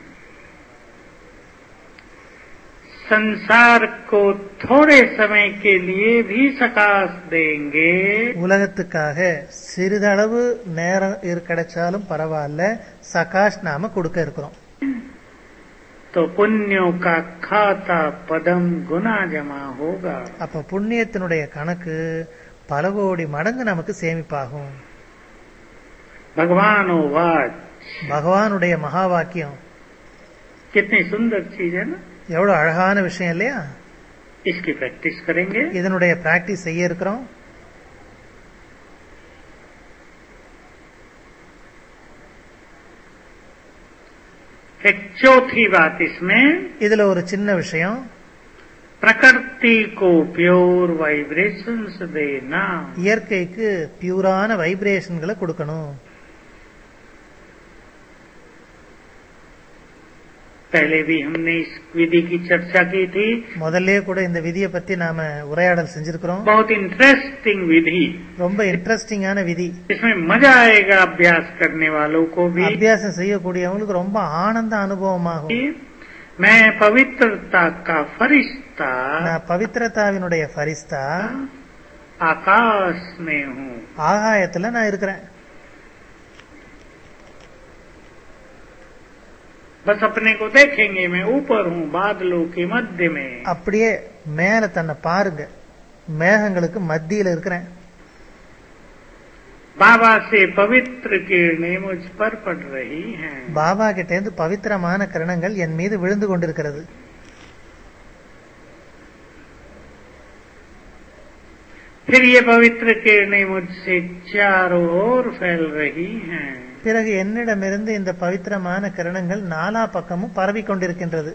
संसार को थोड़े समय के लिए भी सकाश देंगे, உலகத்துக்காக சிறிதளவு நேரம் இரு- கிடைச்சாலும் பரவாயில்ல, சகாஷ் நாம கொடுக்க இருக்கிறோம். तो पुण्यों का खाता पदम गुना जमा होगा। அப்ப புண்ணியத்தினுடைய கணக்கு பல கோடி மடங்கு நமக்கு சேமிப்பாகும். भगवान वाच பகவானுடைய மகா வாக்கியம் कितनी सुंदर चीज है ना। எவ்வளவு அழகான விஷயம் இல்லையா? इसकी प्रैक्टिस करेंगे। இதனுடைய பிராக்டிஸ் செய்ய இருக்கிறோம். एक चौथी बात इसमें, இதுல ஒரு சின்ன விஷயம், प्रकृति को प्योर वाइब्रेशंस देना। இயற்கைக்கு பியூரான வைப்ரேஷன்களை கொடுக்கணும். पहले भी हमने इस विधि की चर्चा की थी। முதல்ல கூட இந்த விதியை பத்தி நாம உரையாடல் செஞ்சிருக்கிறோம். बहुत इंटरेस्टिंग विधि, ரொம்ப இன்ட்ரெஸ்டிங்கான விதி. इसमें मजा आएगा अभ्यास करने वालों को भी। அபியாசம் செய்யக்கூடியவங்களுக்கு ரொம்ப ஆனந்த அனுபவமாகும். मैं पवित्रता का फरिश्ता நான் பவித்ரதாவினுடைய ஃபரிஸ்தா आकाश में हूँ। ஆகாயத்துல நான் இருக்கிறேன். बस अपने को देखेंगे, मैं ऊपर हूँ बादलों के मध्य में। அப்படியே மேல தன்னை பாருங்க, மேகங்களுக்கு மத்தியில இருக்கிறேன். बाबा से पवित्र किरणें मुझ पर पड़ रही हैं। பாபா கிட்ட இருந்து பவித்திரமான கிரணங்கள் என் மீது விழுந்து கொண்டிருக்கிறது. फिर ये पवित्र किरणें मुझसे चारों ओर फैल रही हैं। பிறகு என்னிடமிருந்து இந்த பவித்திரமான கிரணங்கள் நாலா பக்கமும் பரவி கொண்டிருக்கின்றது.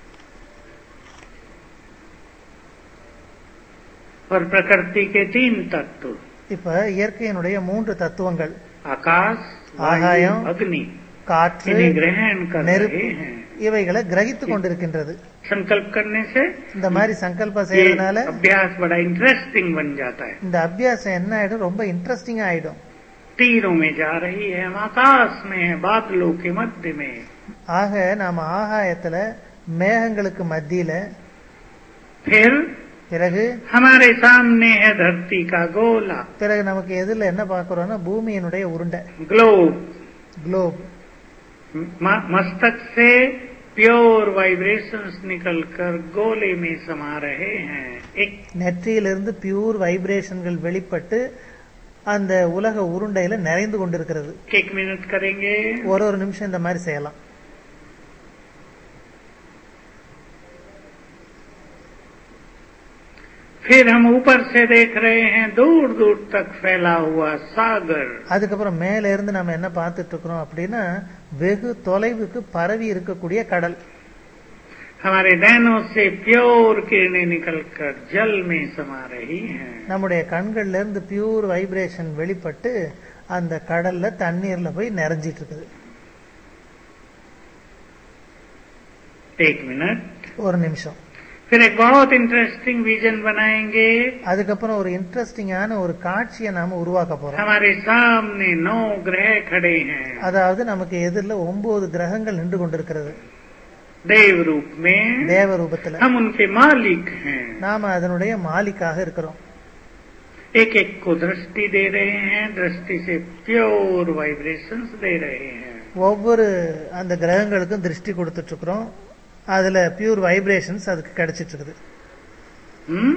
और प्रकृति के तीन तत्व, இப்ப இயற்கையினுடைய மூன்று தத்துவங்கள் आकाश, आकायम, वायु, अग्नि, காற்று, इन्हें ग्रहण कर நெருப்பு रहे हैं। இவைகளை கிரகித்து கொண்டிருக்கின்றது. संकल्प करने से இந்த மாதிரி சங்கல்பம் ये செய்யறதுனால अभ्यास बड़ा इंटरेस्टिंग बन जाता है। இந்த அபியாசம் என்ன ஆயிடும், ரொம்ப இன்ட்ரெஸ்டிங் ஆயிடும். तीरों में जा रही है, हम आकाश में है, बादलों के मध्य में। ஆக நாம ஆகாயத்துல மேகங்களுக்கு மத்தியில, फिर பிறகு हमारे सामने है धरती का गोला, பிறகு நமக்கு எதிரில் என்ன பார்க்கிறோம்னா பூமியினுடைய உருண்டை, ग्लोब। குளோப். म- मस्तक से प्योर वाइब्रेशंस निकलकर गोले में समा रहे हैं। एक நெற்றியிலிருந்து பியூர் வைப்ரேஷன்கள் வெளிப்பட்டு அந்த உலக உருண்டையில நிறைந்து கொண்டிருக்கிறது. एक मिनट करेंगे, ஒரு ஒரு நிமிஷம் இந்த மாதிரி செய்யலாம். फिर हम ऊपर से देख रहे हैं दूर दूर तक फैला हुआ सागर। அதுக்கப்புறம் மேல இருந்து நாம என்ன பார்த்துட்டு இருக்கிறோம் அப்படின்னா வெகு தொலைவுக்கு பரவி இருக்கக்கூடிய கடல். हमारे नैनों से प्योर किरणें निकलकर जल में समा रही हैं। நம்முடைய கண்கள்ல இருந்து பியூர் வைப்ரேஷன் வெளிப்பட்டு அந்த கடல்ல தண்ணீர்ல போய் நிறைஞ்சிட்டு இருக்குது. एक मिनट, ஒரு நிமிஷம். फिर एक बहुत इंटरेस्टिंग विजन बनाएंगे। அதுக்கப்புறம் ஒரு இன்ட்ரெஸ்டிங்கான ஒரு காட்சியை நாம உருவாக்க போறோம். हमारे सामने नौ ग्रह खड़े हैं, அதாவது நமக்கு எதிரில் ஒன்பது கிரகங்கள் நின்று கொண்டிருக்கிறது. देव रूप में, தேவ ரூபத்துல हम उनके मालिक हैं। நாம அதனுடைய மாலிக்காக இருக்கிறோம். एक एक को दृष्टि दे रहे हैं, दृष्टि से प्योर वाइब्रेशंस दे रहे हैं। ஒவ்வொரு அந்த கிரகங்களுக்கும் திருஷ்டி கொடுத்துட்டு இருக்கிறோம். அதுல பியூர் வைப்ரேஷன்ஸ் அதுக்கு கிடைச்சிட்டு இருக்குது. हम्म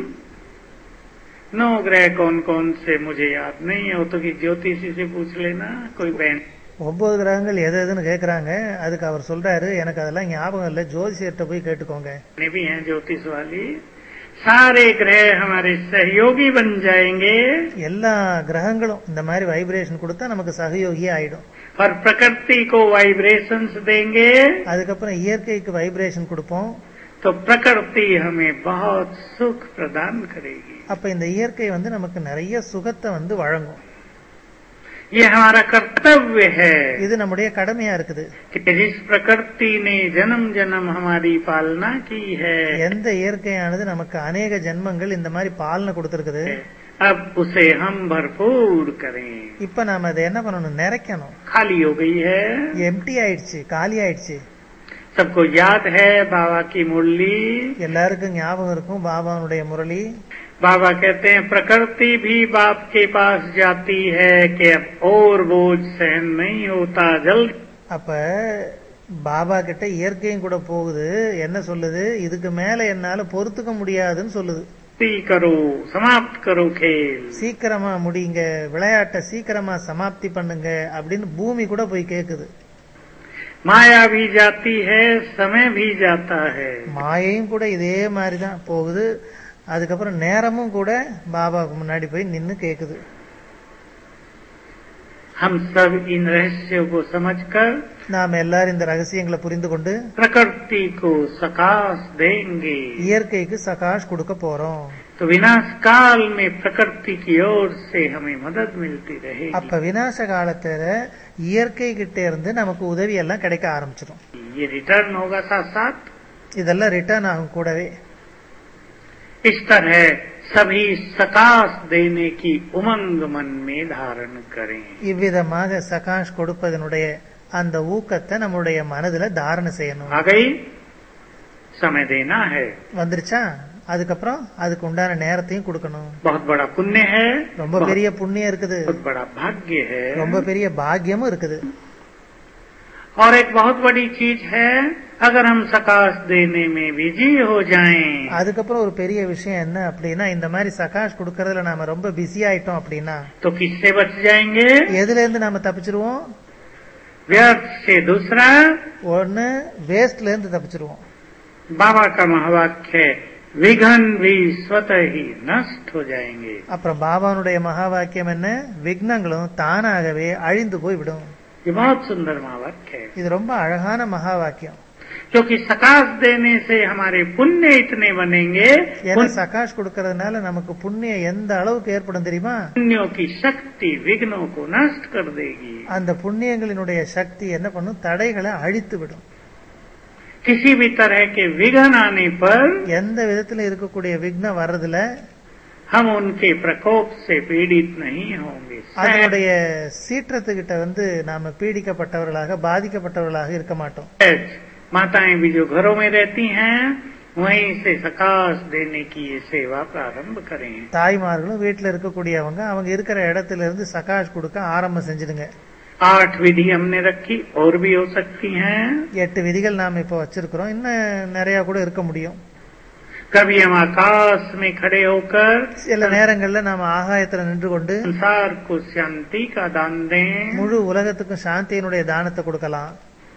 नौ ग्रह कौन कौन से मुझे याद नहीं है, वो तो कि ज्योतिषी से पूछ लेना, कोई बहन। ஒன்பது கிரகங்கள் எது எதுன்னு கேக்குறாங்க. அதுக்கு அவர் சொல்றாரு, எனக்கு அதெல்லாம் ஞாபகம் இல்ல, ஜோதிஷர்கிட்ட போய் கேட்டுக்கோங்க. ने भी हैं ज्योतिष वाली। सारे ग्रह हमारे सहयोगी बन जाएंगे எல்லா கிரகங்களும் இந்த மாதிரி வைப்ரேஷன் கொடுத்தா நமக்கு சகயோகி ஆயிடும். और प्रकृति को वाइब्रेशंस देंगे, அதுக்கப்புறம் இயற்கைக்கு வைப்ரேஷன் கொடுப்போம். तो प्रकृति हमें बहुत सुख प्रदान करेगी। அப்ப இந்த இயற்கை வந்து நமக்கு நிறைய சுகத்தை வந்து வழங்கும். ये हमारा कर्तव्य है இது நம்முடைய கடமையா இருக்குது. कि जिस प्रकृति ने जन्म जन्म हमारी पालना की है, எந்த இயற்கையானது நமக்கு அநேக ஜென்மங்கள் இந்த மாதிரி பாலனை கொடுத்திருக்குது, अब उसे हम भरपूर करें। இப்ப நாம அதை என்ன பண்ணணும், நிறைக்கணும். खाली हो गई है, எம்டி ஆயிடுச்சு, காலி ஆயிடுச்சு. सबको याद है बाबा की मुरली। எல்லாருக்கும் ஞாபகம் இருக்கும் பாபாவுடைய முரளி. बाबा कहते हैं प्रकृति भी बाप के पास जाती है कि अब और बोझ सहन नहीं होता, जल्द। அப்ப பாபா கிட்ட இயற்கையும் கூட போகுது. என்ன சொல்லுது, இதுக்கு மேல என்னால பொறுத்துக்க முடியாதுன்னு சொல்லுது. करो, समाप्त करो खेल, சீக்கிரமா முடிங்க, விளையாட்டை சீக்கிரமா சமாப்தி பண்ணுங்க அப்படின்னு பூமி கூட போய் கேக்குது. माया भी जाती है, समय भी जाता है। மாயையும் கூட இதே மாதிரிதான் போகுது. அதுக்கப்புறம் நேரமும் கூட பாபாவுக்கு முன்னாடி போய் நின்னு கேக்குது. हम सब इन रहस्यों को समझकर நாம் எல்லாரும் இந்த ரகசியங்களை புரிந்து கொண்டு प्रकृति को सकाश देंगे। இயற்கைக்கு சகாஷ் கொடுக்க போறோம். तो विनाश काल में प्रकृति की ओर से हमें मदद मिलती रहेगी। அப்ப விநாச காலத்துல இயற்கை கிட்ட இருந்து நமக்கு உதவி எல்லாம் கிடைக்க ஆரம்பிச்சிடும். ये रिटर्न होगा साथ साथ। இதெல்லாம் ரிட்டர்ன் ஆகும் கூடவே. इस तरह सभी सकाश देने की उमंग मन में धारण करें। இவ்விதமாக சகாஷ் கொடுப்பதனுடைய அந்த ஊக்கத்தை நம்முடைய மனதுல தாரணை செய்யணும். आ गई, समय देना है। வந்துருச்சா, அதுக்கப்புறம் அதுக்கு உண்டான நேரத்தையும் கொடுக்கணும். बहुत बड़ा पुण्य है, ரொம்ப பெரிய புண்ணியம் இருக்குது, बहुत बड़ा भाग्य है, ரொம்ப பெரிய பாக்கியமும் இருக்குது. और एक बहुत बड़ी चीज है, अगर हम सकाश देने में बिजी हो जाएं, அதுக்கப்புறம் ஒரு பெரிய விஷயம் என்ன அப்படின்னா, இந்த மாதிரி சகாஷ் கொடுக்கறதுல நாம ரொம்ப பிஸி ஆயிட்டோம் அப்படின்னா तो किससे बच जाएंगे? எதுல இருந்து நாம தப்பிச்சிருவோம்? व्यर्थ से दूसरा, ஒன்னு வேஸ்ட்ல இருந்து தப்பிச்சிருவோம். बाबा का महावाक्य है, विघ्न भी स्वतः ही नष्ट हो जाएंगे। அப்புறம் பாபானுடைய மகா வாக்கியம் என்ன, விக்னங்களும் தானாகவே அழிந்து போய் விடும். ये बहुत सुंदर महावाक्य है, இது ரொம்ப அழகான மகா வாக்கியம். क्योंकि सकाश देने से हमारे पुण्य इतने बनेंगे, ஏன்னா சகாஷ் கொடுக்கறதுனால நமக்கு புண்ணியம் எந்த அளவுக்கு ஏற்படும் தெரியுமா? पुण्यों की शक्ति विघ्नों को नष्ट कर देगी। அந்த புண்ணியங்களினுடைய சக்தி என்ன பண்ணும், தடைகளை அழித்து விடும். किसी भी तरह के विघ्न आने पर எந்த விதத்துல இருக்கக்கூடிய விக்னம் வர்றதுல हम उनके प्रकोप से पीड़ित नहीं होंगे। அதனுடைய சீற்றத்துக்கிட்ட வந்து நாம பீடிக்கப்பட்டவர்களாக பாதிக்கப்பட்டவர்களாக இருக்க மாட்டோம். माताएं भी जो घरों में रहती हैं, वहीं से सकाश देने की ये सेवा प्रारंभ करें। தாய்மார்களும் வீட்டுல இருக்கக்கூடியவங்க அவங்க இருக்கிற இடத்துல இருந்து சகாஷ் கொடுக்க ஆரம்பம் செஞ்சிடுங்க. आठ विधि हमने रखी, और भी हो सकती हैं। எட்டு விதிகள் நாம் இப்போ வச்சிருக்கிறோம், இன்னும் நிறைய கூட இருக்க முடியும். कभी हम आकाश में खड़े होकर சில நேரங்கள்ல நாம ஆகாயத்துல நின்று கொண்டு संसार को शांति का दान दें। முழு உலகத்துக்கும் சாந்தியினுடைய தானத்தை கொடுக்கலாம்.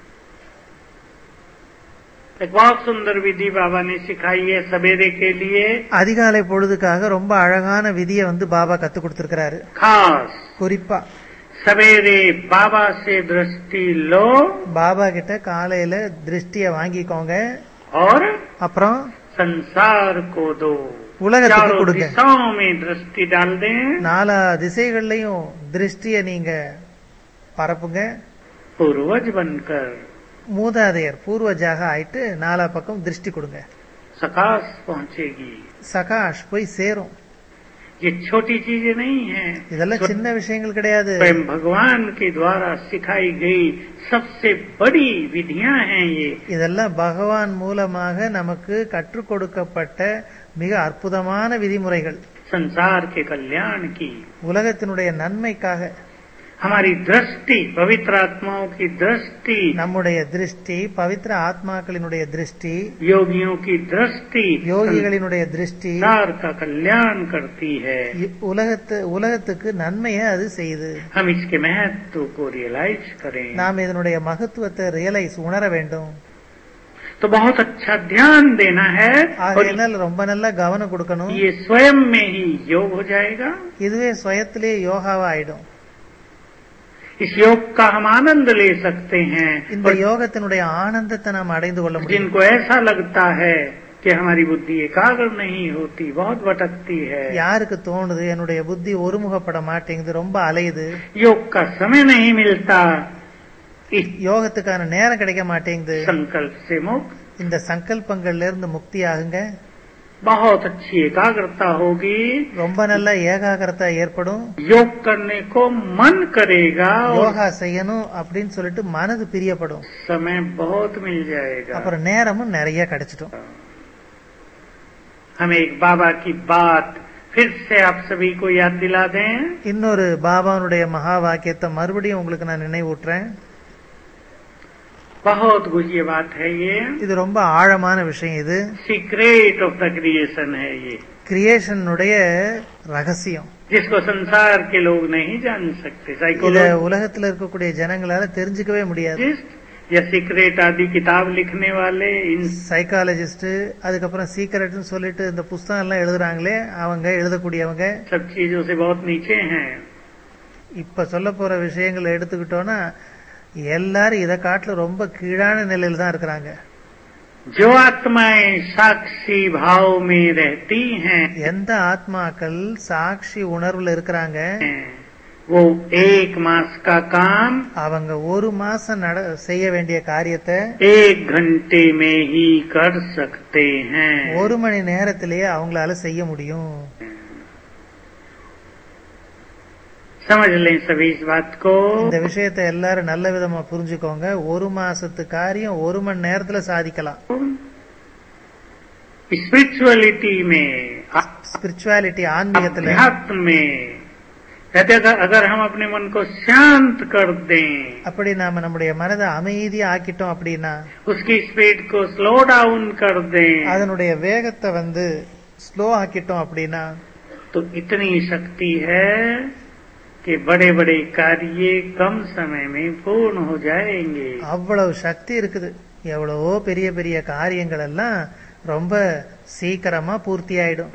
एक बहुत सुंदर विधि बाबा ने सिखाई है सवेरे के लिए। அதிகாலை பொழுதுக்காக ரொம்ப அழகான விதியை வந்து பாபா கத்து கொடுத்திருக்கிறாரு. खास குறிப்பா सवेरे बाबा से दृष्टि लो, பாபா கிட்ட காலையில திருஷ்டிய வாங்கிக்கோங்க, और அப்புறம் संसार को दो। உலகத்துக்கு चारों கொடுங்க. दिशाओं में दृष्टि डाल दें। நாலா திசைகள்லயும் திருஷ்டிய நீங்க பரப்புங்க. पूर्वज बनकर மூதாதையர் பூர்வஜாக ஆயிட்டு நாலா பக்கம் திருஷ்டி கொடுங்க. सकाश पहुंचेगी। சகாஷ் போய் சேரும். ये छोटी चीजें नहीं है, இதெல்லாம் சின்ன விஷயங்கள் கிடையாது. स्वयं भगवान के द्वारा सिखाई गई सबसे बड़ी विधियां हैं ये। இதெல்லாம் பகவான் மூலமாக நமக்கு கற்றுக் கொடுக்கப்பட்ட மிக அற்புதமான விதிமுறைகள். संसार के कल्याण की, உலகத்தினுடைய நன்மைக்காக. हमारी दृष्टि, पवित्र आत्माओं की दृष्टि, நம்முடைய திருஷ்டி, பவித்திர ஆத்மாக்களினுடைய திருஷ்டி, योगियों की दृष्टि யோகிகளினுடைய திருஷ்டி संसार का कल्याण करती है। உலகத்து உலகத்துக்கு நன்மையை அது செய்யுது. हम इसके महत्व को रियलाइज करें। நாம் இதனுடைய மகத்துவத்தை ரியலைஸ் உணர வேண்டும். तो बहुत अच्छा ध्यान देना है, और ஆகையினால் ரொம்ப நல்லா கவனம் கொடுக்கணும். ये स्वयं में ही योग हो जाएगा। இதுவே சுயத்திலே யோகாவா ஆயிடும். इस योग का हम आनंद ले सकते हैं। இந்த और யோகத்தினுடைய ஆனந்தத்தை நாம் அடைந்து கொள்ள முடியும். जिनको ऐसा लगता है कि हमारी बुद्धि एकाग्र नहीं होती, बहुत भटकती है, யாருக்கு தோணுது என்னுடைய புத்தி ஒருமுகப்பட மாட்டேங்குது, ரொம்ப அலையுது, योग का समय नहीं मिलता, इस யோகத்துக்கான நேரம் கிடைக்க மாட்டேங்குது, संकल्प से मुक्त இந்த சங்கல்பங்கள்ல இருந்து முக்தி ஆகுங்க. बहुत अच्छी एकाग्रता होगी, ரொம்ப நல்ல ஏகாகிரதா ஏற்படும். योग करने को मन करेगा, और யோகா செய்யணும் அப்படின்னு சொல்லிட்டு மனது பிரியப்படும். समय बहुत मिल जाएगा। அப்புறம் நேரமும் நிறைய கிடைச்சிடும். हम एक बाबा की बात फिर से आप सभी को याद दिला दें। இன்னொரு பாபாவுடைய மகா வாக்கியத்தை மறுபடியும் உங்களுக்கு நான் நினைவூட்டுறேன். बहुत गुह्य बात है ये, இது ரொம்ப ஆழமான விஷயம். இது सीक्रेट ऑफ द क्रिएशन है ये, கிரியேஷனுடைய ரகசியம். जिसको संसार के लोग नहीं जान सकते। இத साइकोलॉजिस्ट உலகத்துல இருக்கக்கூடிய ஜனங்களால தெரிஞ்சுக்கவே முடியாது. या सीक्रेट आदि किताब लिखने वाले, इन சைக்காலஜிஸ்ட், அதுக்கப்புறம் சீக்கிரட்னு சொல்லிட்டு இந்த புஸ்தகம் எல்லாம் எழுதுறாங்களே, அவங்க எழுதக்கூடியவங்க सब चीजों से बहुत नीचे हैं। இப்ப சொல்ல போற விஷயங்களை எடுத்துக்கிட்டோம்னா எல்லாரும் இதை காட்டுல ரொம்ப கீழான நிலையில தான் இருக்கிறாங்க. जो आत्माएं साक्षी भाव में रहती हैं, எந்த ஆத்மாக்கள் சாட்சி உணர்வுல இருக்கிறாங்க, वो एक मास का काम அவங்க ஒரு மாசம் நட செய்ய வேண்டிய காரியத்தை एक घंटे में ही कर सकते हैं। ஒரு மணி நேரத்திலேயே அவங்களால செய்ய முடியும். समझ लें सभी इस बात को। இந்த விஷயத்தை எல்லாரும் நல்ல விதமா புரிஞ்சுக்கோங்க. ஒரு மாசத்து காரியம் ஒரு மணி நேரத்துல சாதிக்கலாம். स्पिरिचुअलिटी में, ஸ்பிரிச்சுவாலிட்டி ஆன்மீகத்துல अध्यात्म में कहते अगर, अगर हम अपने मन को शांत कर दें, அப்படி நாம நம்முடைய மனதை அமைதியா ஆக்கிட்டோம் அப்படின்னா, उसकी स्पीड को स्लो डाउन कर दें, அதனுடைய வேகத்தை வந்து ஸ்லோ ஆக்கிட்டோம் அப்படின்னா, तो इतनी शक्ति है कि बड़े बड़े कार्य कम समय में पूर्ण हो जाएंगे। அவ்வளவு சக்தி இருக்குது. எவ்வளவோ பெரிய பெரிய காரியங்கள் எல்லாம் ரொம்ப சீக்கிரமா பூர்த்தி ஆயிடும்.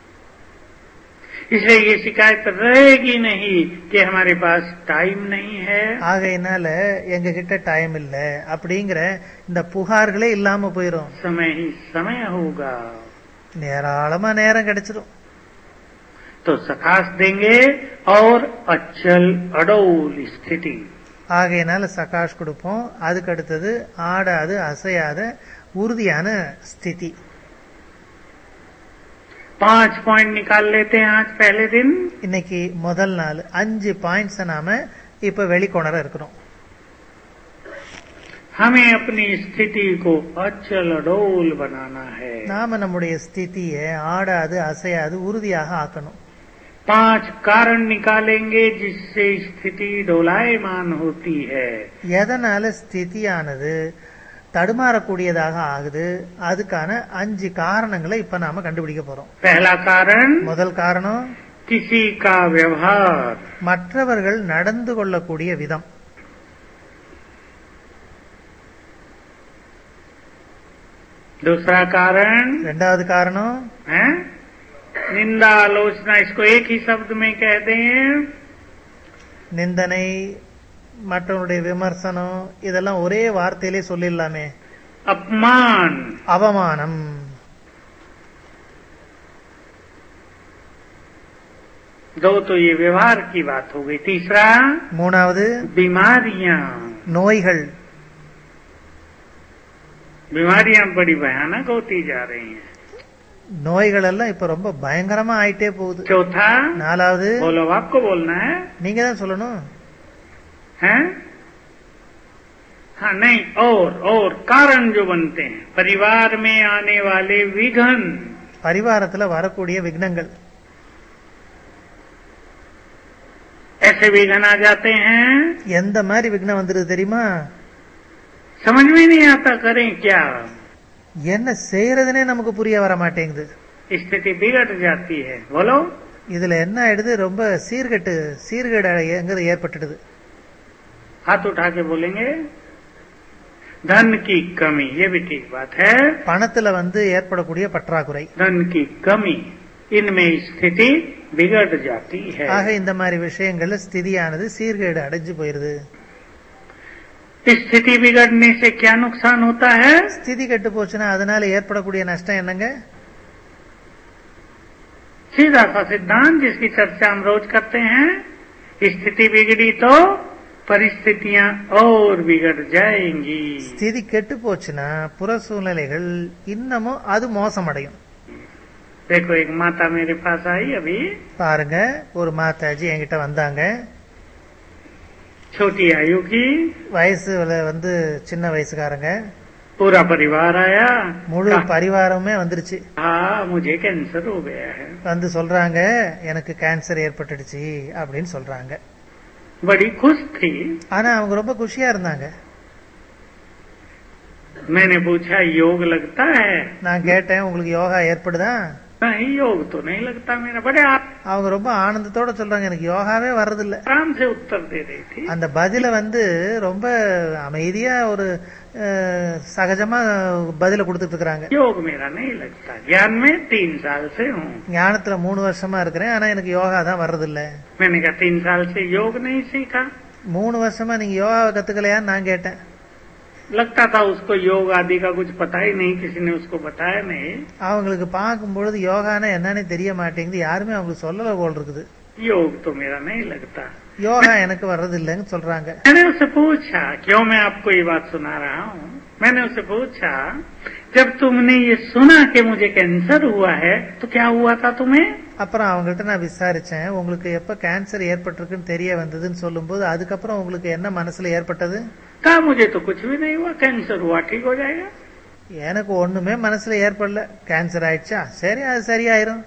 इसलिए ये शिकायत रहेगी नहीं कि हमारे पास टाइम नहीं है। ஆகையினால எங்க கிட்ட டைம் இல்ல அப்படிங்கிற இந்த புகார்களே இல்லாம போயிரும். समय ही समय होगा, ஏராளமா நேரம் கிடைச்சிடும். तो सकाश देंगे और अचल अडोल स्थिति। ஆகையினால சகாஷ் கொடுப்போம். அதுக்கு அடுத்தது ஆடாது அசையாத உறுதியான ஸ்திதி. पांच पॉइंट निकाल लेते हैं आज पहले दिन। இன்னைக்கு முதல் நாள் அஞ்சு பாயிண்ட்ஸ் நாம இப்ப வெளிக்கொணர இருக்கிறோம். हमें अपनी स्थिति को अचल अडोल बनाना है। நாம நம்முடைய ஸ்திதியை ஆடாது அசையாது உறுதியாக ஆக்கணும். पांच कारण निकालेंगे जिससे स्थिति डोलायमान होती है. எதனால ஸ்திதியானது தடுமாறக்கூடியதாக ஆகுது, அதுக்கான அஞ்சு காரணங்களை இப்ப நாம கண்டுபிடிக்க போறோம். पहला कारण, முதல் காரணம் किसी का व्यवहार, மற்றவர்கள் நடந்து கொள்ளக்கூடிய விதம். दूसरा कारण இரண்டாவது காரணம் है निंदा आलोचना. इसको एक ही शब्द में कहते हैं நிந்தனை, மற்றவருடைய விமர்சனம், இதெல்லாம் ஒரே வார்த்தையிலே சொல்லிடலாமே, अपमान. அவமானம். दो तो ये व्यवहार की बात हो गई. तीसरा மூணாவது बीमारियां. நோய்கள். बीमारियां बड़ी भयानक होती जा रही हैं. நோய்கள் எல்லாம் இப்ப ரொம்ப பயங்கரமா ஆயிட்டே போகுது. चौथा, நாலாவது बोलो, आपको बोलना है. நீங்க தான் சொல்லணும். हैं? हाँ, नहीं, और और कारण जो बनते हैं परिवार में आने वाले विघ्न. பரிவாரத்துல வரக்கூடிய விக்னங்கள். ऐसे विघ्न आ जाते हैं, எந்த மாதிரி விக்னம் வந்துருது தெரியுமா? समझ में नहीं आता करें क्या. என்ன செய்யறதுனே நமக்கு புரிய வர மாட்டேங்குது. स्थिति बिगड़ जाती है. बोलो, இதுல என்ன ஆயிடுது, ரொம்ப சீர்கெட்டு சீர்கேடு ஏற்பட்டுடுது. हाथ उठा के बोलेंगे धन की कमी. ये भी ठीक बात है. பணத்துல வந்து ஏற்படக்கூடிய பற்றாக்குறை, धन की कमी, इनमें स्थिति बिगड़ जाती है. ஆக இந்த மாதிரி விஷயங்கள்ல ஸ்திதியானது சீர்கேடு அடைஞ்சு போயிருது. स्थिति बिगड़ने से क्या नुकसान होता है? ஸ்திதி கெட்டு போச்சுன்னா அதனால ஏற்படக்கூடிய நஷ்டம் என்னங்க? सीधा सा सिद्धांत जिसकी चर्चा हम रोज करते हैं. स्थिति बिगड़ी तो परिस्थितियां और बिगड़ जाएंगी. ஸ்திதி கெட்டு போச்சுன்னா புற சூழ்நிலைகள் இன்னமும் அது மோசமடையும். देखो, एक माता मेरे पास आई अभी. பாருங்க, ஒரு மாதாஜி என்கிட்ட வந்தாங்க. छोटी आयु की, வயசுல வந்து சின்ன வயசுக்காரங்க. पूरा परिवार आया. முழு பரிவாரமே வந்துருச்சு. हाँ, मुझे कैंसर हो गया है. வந்து சொல்றாங்க, எனக்கு கேன்சர் ஏற்பட்டுடுச்சு அப்படின்னு சொல்றாங்க. बड़ी खुश थी. ஆனா அவங்க ரொம்ப குஷியா இருந்தாங்க. मैंने पूछा, योग लगता है? நான் கேட்டேன், உங்களுக்கு யோகா ஏற்படுதா? नहीं, योग तो नहीं लगता मेरा. बड़े आप அவங்க ரொம்ப ஆனந்தத்தோட சொல்றாங்க, எனக்கு யோகாவே வர்றதில்ல. आराम से उत्तर दे रही थी. அந்த பதில வந்து ரொம்ப அமைதியா ஒரு அஹ், சகஜமா பதில கொடுத்துட்டு இருக்காங்க. योग मेरा नहीं लगता. ज्ञान में तीन साल से हूँ. ஞானத்துல மூணு வருஷமா இருக்கிறேன், ஆனா எனக்கு யோகா தான் வர்றதில்ல. मैंने कहा, तीन साल से योग नहीं सीखा? மூணு வருஷமா நீங்க யோகாவை கத்துக்கலையான்னு நான் கேட்டேன். लगता था उसको योग आदि का कुछ पता ही नहीं, किसी ने उसको बताया नहीं. அவங்களுக்கு பார்க்கும் பொழுது யோகானா என்னன்னு தெரிய மாட்டேங்குது, யாருமே அவங்களுக்கு சொல்லல போல் இருக்குது. योग तो मेरा नहीं लगता. யோகா எனக்கு வர்றதில்லைன்னு சொல்றாங்க. मैंने उससे पूछा, क्यों मैं आपको ये बात सुना रहा हूँ. मैंने उससे पूछा, जब तुमने ये सुना कि मुझे कैंसर हुआ है तो क्या हुआ था तुम्हें? அப்புறம் அவங்கள்ட்ட நான் விசாரிச்சேன், உங்களுக்கு எப்ப கேன்சர் ஏற்பட்டிருக்குன்னு தெரிய வந்ததுன்னு சொல்லும் போது அதுக்கப்புறம் உங்களுக்கு என்ன மனசுல ஏற்பட்டது? कहा, मुझे तो कुछ भी नहीं हुआ, कैंसर हुआ ठीक हो जाएगा. எனக்கு ஒண்ணுமே மனசுல ஏற்படல, கேன்சர் ஆயிடுச்சா, சரி அது சரியாயிரும்.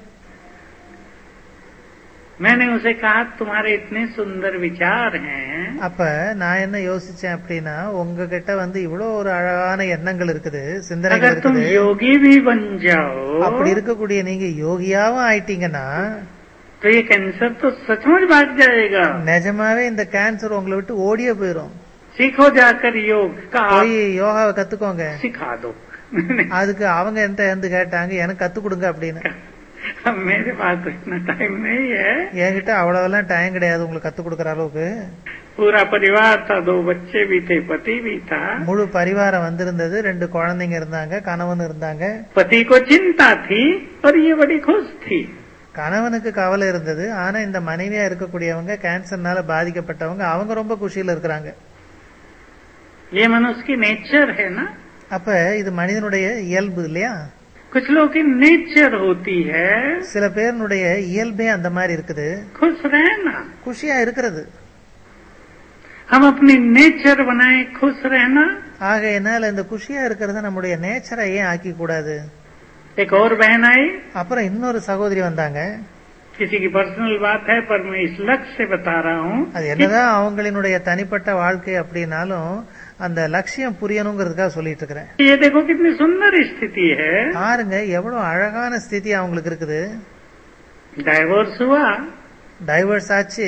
मैंने उसे कहा, तुम्हारे इतने सुंदर विचार हैं. அப்ப நான் என்ன யோசிச்சேன் அப்படின்னா, உங்ககிட்ட வந்து இவ்வளவு ஒரு அழகான எண்ணங்கள் இருக்குது, சிந்தனைகள் अगर तुम இருக்குது. योगी भी बन जाओ அப்படி இருக்கக்கூடிய நீங்க யோகியாவும் ஆயிட்டீங்கன்னா तो ये कैंसर तो सचमुच भाग जाएगा. நிஜமாவே இந்த கேன்சர் உங்களை விட்டு ஓடியே போயிரும். सीखो जाकर योग. कहा, போய் யோகாவை கத்துக்கோங்க. सिखा दो. அதுக்கு அவங்க என்கிட்ட வந்து கேட்டாங்க, எனக்கு கத்து கொடுங்க அப்படின்னு. अब मेरे पास तो इतना टाइम नहीं है. என்கிட்ட அவ்வளவெல்லாம் டைம் கிடையாது உங்களுக்கு கத்து கொடுக்கற அளவுக்கு. पूरा परिवार था, दो बच्चे भी थे, पति भी था. முழு பரிவாரம் வந்திருந்தது, ரெண்டு குழந்தைங்க இருந்தாங்க, கணவன் இருந்தாங்க. पति को चिंता थी और ये बड़ी खुश थी. கணவனுக்கு கவலை இருந்தது, ஆனா இந்த மனைவியா இருக்கக்கூடியவங்க கேன்சர்னால பாதிக்கப்பட்டவங்க, அவங்க ரொம்ப குஷியில இருக்கிறாங்க. ये मनुष्य की नेचर है ना. அப்ப இது மனிதனுடைய இயல்பு இல்லையா? कुछ लोगों की नेचर होती है சில பேருடைய இயல்பே அந்த மாதிரி இருக்குது, खुश रहना. குஷியா இருக்கிறது. हम अपनी नेचर बनाए खुश रहना. ஆக என்னால இந்த குஷியா இருக்கிறத நம்முடைய நேச்சரை ஏன் ஆக்கி கூடாது? एक और बहन आई. அப்புறம் இன்னொரு சகோதரி வந்தாங்க. किसी की पर्सनल बात है, पर मैं इस लक्ष्य से बता रहा हूँ। அது என்னதான் அவங்களினுடைய தனிப்பட்ட வாழ்க்கை அப்படின்னாலும் அந்த லட்சியம் புரியணுங்கிறதுக்காக சொல்லிட்டு இருக்கிறேன். ये देखो कितनी सुंदर स्थिति है। பாருங்க எவ்வளவு அழகான ஸ்திதி அவங்களுக்கு இருக்குது. डाइवोर्स हुआ, டைவர்ஸ் ஆச்சு,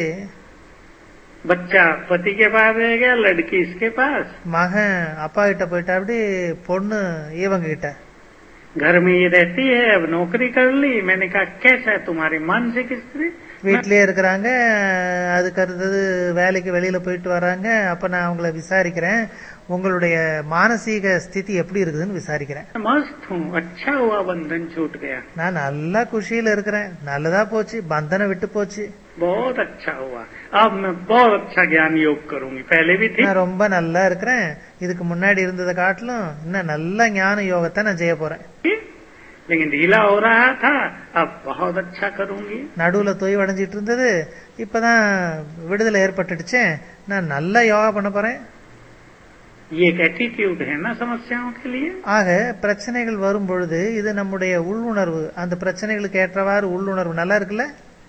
बच्चा पति के पास रह गया, लड़की इसके पास, மகன் அப்பா கிட்ட போயிட்டா, அப்படி பொண்ணு இவங்க கிட்ட. घर में ये रहती है, अब नौकरी कर ली। मैंने कहा कैसा है तुम्हारी मानसिक स्थिति? வீட்லயே இருக்கிறாங்க, அதுக்கு அடுத்தது வேலைக்கு வெளியில போயிட்டு வராங்க. அப்ப நான் அவங்கள விசாரிக்கிறேன், உங்களுடைய மானசீக ஸ்திதி எப்படி இருக்குதுன்னு விசாரிக்கிறேன். मस्त हूँ, अच्छा हुआ बंधन छूट गया। நான் நல்லா குஷியில இருக்கிறேன், நல்லதா போச்சு, பந்தனை விட்டு போச்சு. बहुत अच्छा हुआ, अब मैं बहुत अच्छा ज्ञान योग करूंगी। पहले भी थी, நான் ரொம்ப நல்லா இருக்கிறேன், இதுக்கு முன்னாடி இருந்ததை காட்டிலும் இன்னும் நல்ல ஞான யோகத்தை நான் செய்ய போறேன். लेकिन ढीला हो रहा था, अब बहुत अच्छा करूंगी। நடுவுல தொய்வு அடைஞ்சிட்டு இருந்தது, இப்பதான் விடுதலை ஏற்பட்டுடுச்சு, நான் நல்ல யோகா பண்ண போறேன். ये एक एटीट्यूड है ना समस्याओं के लिए। ஆக பிரச்சனைகள் வரும் பொழுது இது நம்முடைய உள்ளுணர்வு, அந்த பிரச்சனைகளுக்கு ஏற்றவாறு உள்ளுணர்வு நல்லா இருக்குல்ல.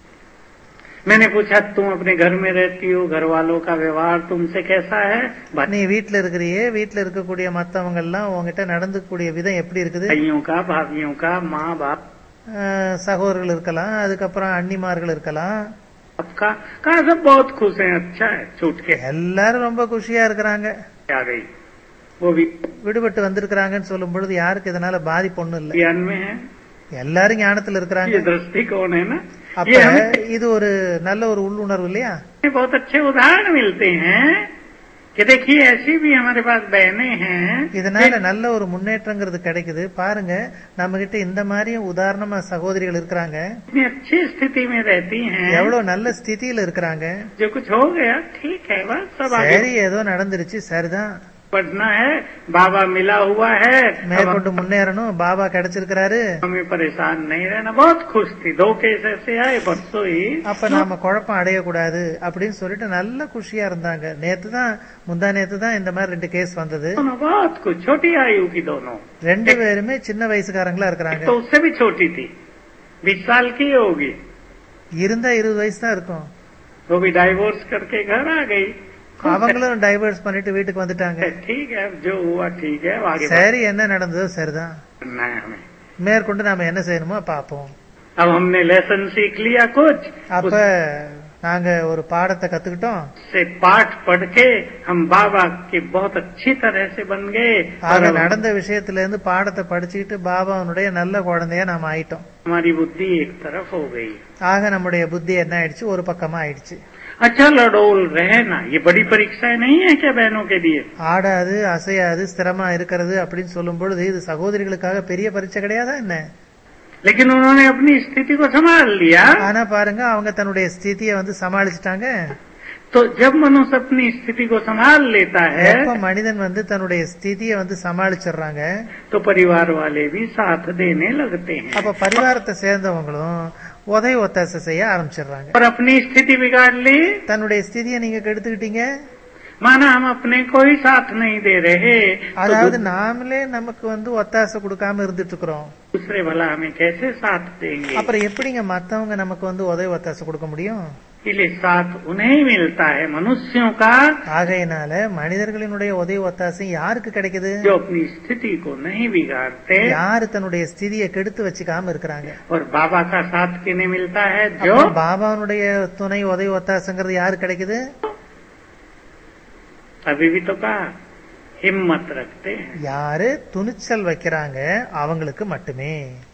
मैंने पूछा तुम अपने घर में रहती हो, घर वालों का व्यवहार तुमसे कैसा है? நீ வீட்டுல இருக்கிறியே, வீட்டுல இருக்கக்கூடிய மத்தவங்க எல்லாம் உங்ககிட்ட நடந்துக்கூடிய விதம் எப்படி இருக்குது? भाइयों का, भाभियों का, माँ बाप, அஹ், சகோதரர்கள் இருக்கலாம், அதுக்கப்புறம் அண்ணிமார்கள் இருக்கலாம். आपका कहा सब बहुत खुश हैं, अच्छा है। छूट के எல்லாரும் ரொம்ப குஷியா இருக்கிறாங்க, आ गई, वो भी விடுபட்டு வந்திருக்கிறாங்கன்னு சொல்லும் பொழுது யாருக்கு இதனால பாதிப்பு ஒண்ணும் இல்லை. ज्ञान में है। எல்லாரும் ஞானத்துல இருக்கிறாங்க. ये दृष्टिकोण है ना। அப்ப ये हमें இது ஒரு நல்ல ஒரு உள்ளுணர்வு இல்லையா? बहुत अच्छे उदाहरण मिलते हैं कि देखिए ऐसी भी हमारे पास बहनें हैं। இதனால நல்ல ஒரு முன்னேற்றங்கிறது கிடைக்குது. பாருங்க, நம்ம கிட்ட இந்த மாதிரி உதாரணமா சகோதரிகள் இருக்கிறாங்க, इतनी अच्छी स्थिति में रहती हैं, எவ்வளவு நல்ல ஸ்திதியில இருக்கிறாங்க. जो कुछ हो गया ठीक है, बस सब आगे சரி, ஏதோ நடந்துருச்சு, சரிதான், बढ़ना है। बाबा मिला हुआ है, மேற்கொண்டு முன்னேறணும், பாபா கிடைச்சிருக்கிறாரு. हमें परेशान नहीं रहना। बहुत खुश थी, दो केस ऐसे आए परसों ही। அப்ப நாம குழப்பம் அடையக்கூடாது அப்படின்னு சொல்லிட்டு நல்ல குஷியா இருந்தாங்க. நேத்து தான், முந்தா நேத்து தான் இந்த மாதிரி ரெண்டு கேஸ் வந்தது. दोनों बहुत कुछ, छोटी आयु की दोनों, ரெண்டு பேருமே சின்ன வயசுக்காரங்களா இருக்கிறாங்க. तो उससे भी छोटी थी, बीस साल की होगी। இருந்தா இருபது வயசு தான் இருக்கும். वो भी डाइवोर्स करके घर आ गई। அவங்களும் டைவர்ஸ் பண்ணிட்டு வீட்டுக்கு வந்துட்டாங்க. ठीक है, जो हुआ ठीक है, आगे சரி, என்ன நடந்ததோ சரிதான், बढ़ना है हमें। மேற்கொண்டு நாம என்ன செய்யணுமோ பாப்போம். अब हमने लेसन सीख लिया कुछ, அப்ப நாங்க ஒரு பாடத்தை கத்துக்கிட்டோம். से पाठ पढ़ के हम बाबा के बहुत अच्छी तरह से बन गए। ஆக நடந்த விஷயத்துல இருந்து பாடத்தை படிச்சுக்கிட்டு பாபாவுடைய நல்ல குழந்தைய நாம ஆயிட்டோம். हमारी बुद्धि एक तरफ हो गई। ஆக நம்முடைய புத்தி என்ன ஆயிடுச்சு, ஒரு பக்கமா ஆயிடுச்சு. अच्छा लड़ोल रहना, ये बड़ी परीक्षाएं नहीं है क्या बहनों के लिए? ஆடாது அசையாது ஸ்திரமா இருக்கிறது அப்படின்னு சொல்லும் பொழுது இது சகோதரிகளுக்காக பெரிய பரீட்சை கிடையாதா என்ன? लेकिन उन्होंने अपनी स्थिति को संभाल लिया। ஆனா பாருங்க, அவங்க தன்னுடைய ஸ்திதியை வந்து சமாளிச்சுட்டாங்க. तो जब मनुष्य अपनी स्थिति को संभाल लेता है, எப்ப மனிதன் வந்து தன்னுடைய ஸ்திதியை வந்து சமாளிச்சிடுறாங்க, तो परिवार वाले भी साथ देने लगते हैं அப்ப பரிவாரத்தை சேர்ந்தவங்களும் உதவி ஒத்தாசை செய்ய ஆரம்பிச்சிடுறாங்க. और अपनी स्थिति बिगाड़ ली। தன்னுடைய ஸ்திதியை நீங்க கெடுத்துக்கிட்டீங்க, माना हम अपने को ही साथ नहीं दे रहे, அதாவது நாமளே நமக்கு வந்து ஒத்தாசை கொடுக்காம இருந்துட்டு இருக்கிறோம். दूसरे भला हमें कैसे साथ देंगे? அப்புறம் எப்படிங்க மத்தவங்க நமக்கு வந்து உதவி ஒத்தாசை கொடுக்க முடியும்? इसलिए साथ उन्हें ही मिलता है, मनुष्यों का, ஆகையினால மனிதர்களினுடைய உதவி ஒத்தாசை யாருக்கு கிடைக்குது? जो अपनी स्थिति को नहीं बिगाड़ते। யாரு தன்னுடைய ஸ்திதியை கெடுத்து வச்சுக்காம இருக்கிறாங்க. और बाबा का साथ किन्हें मिलता है? जो அப்ப பாபாவுடைய துணை உதவி ஒத்தாசைங்கிறது யாரு கிடைக்குது? अभी भी तो कहा हिम्मत रखते हैं। யாரு துணிச்சல் வைக்கிறாங்க அவங்களுக்கு மட்டுமே.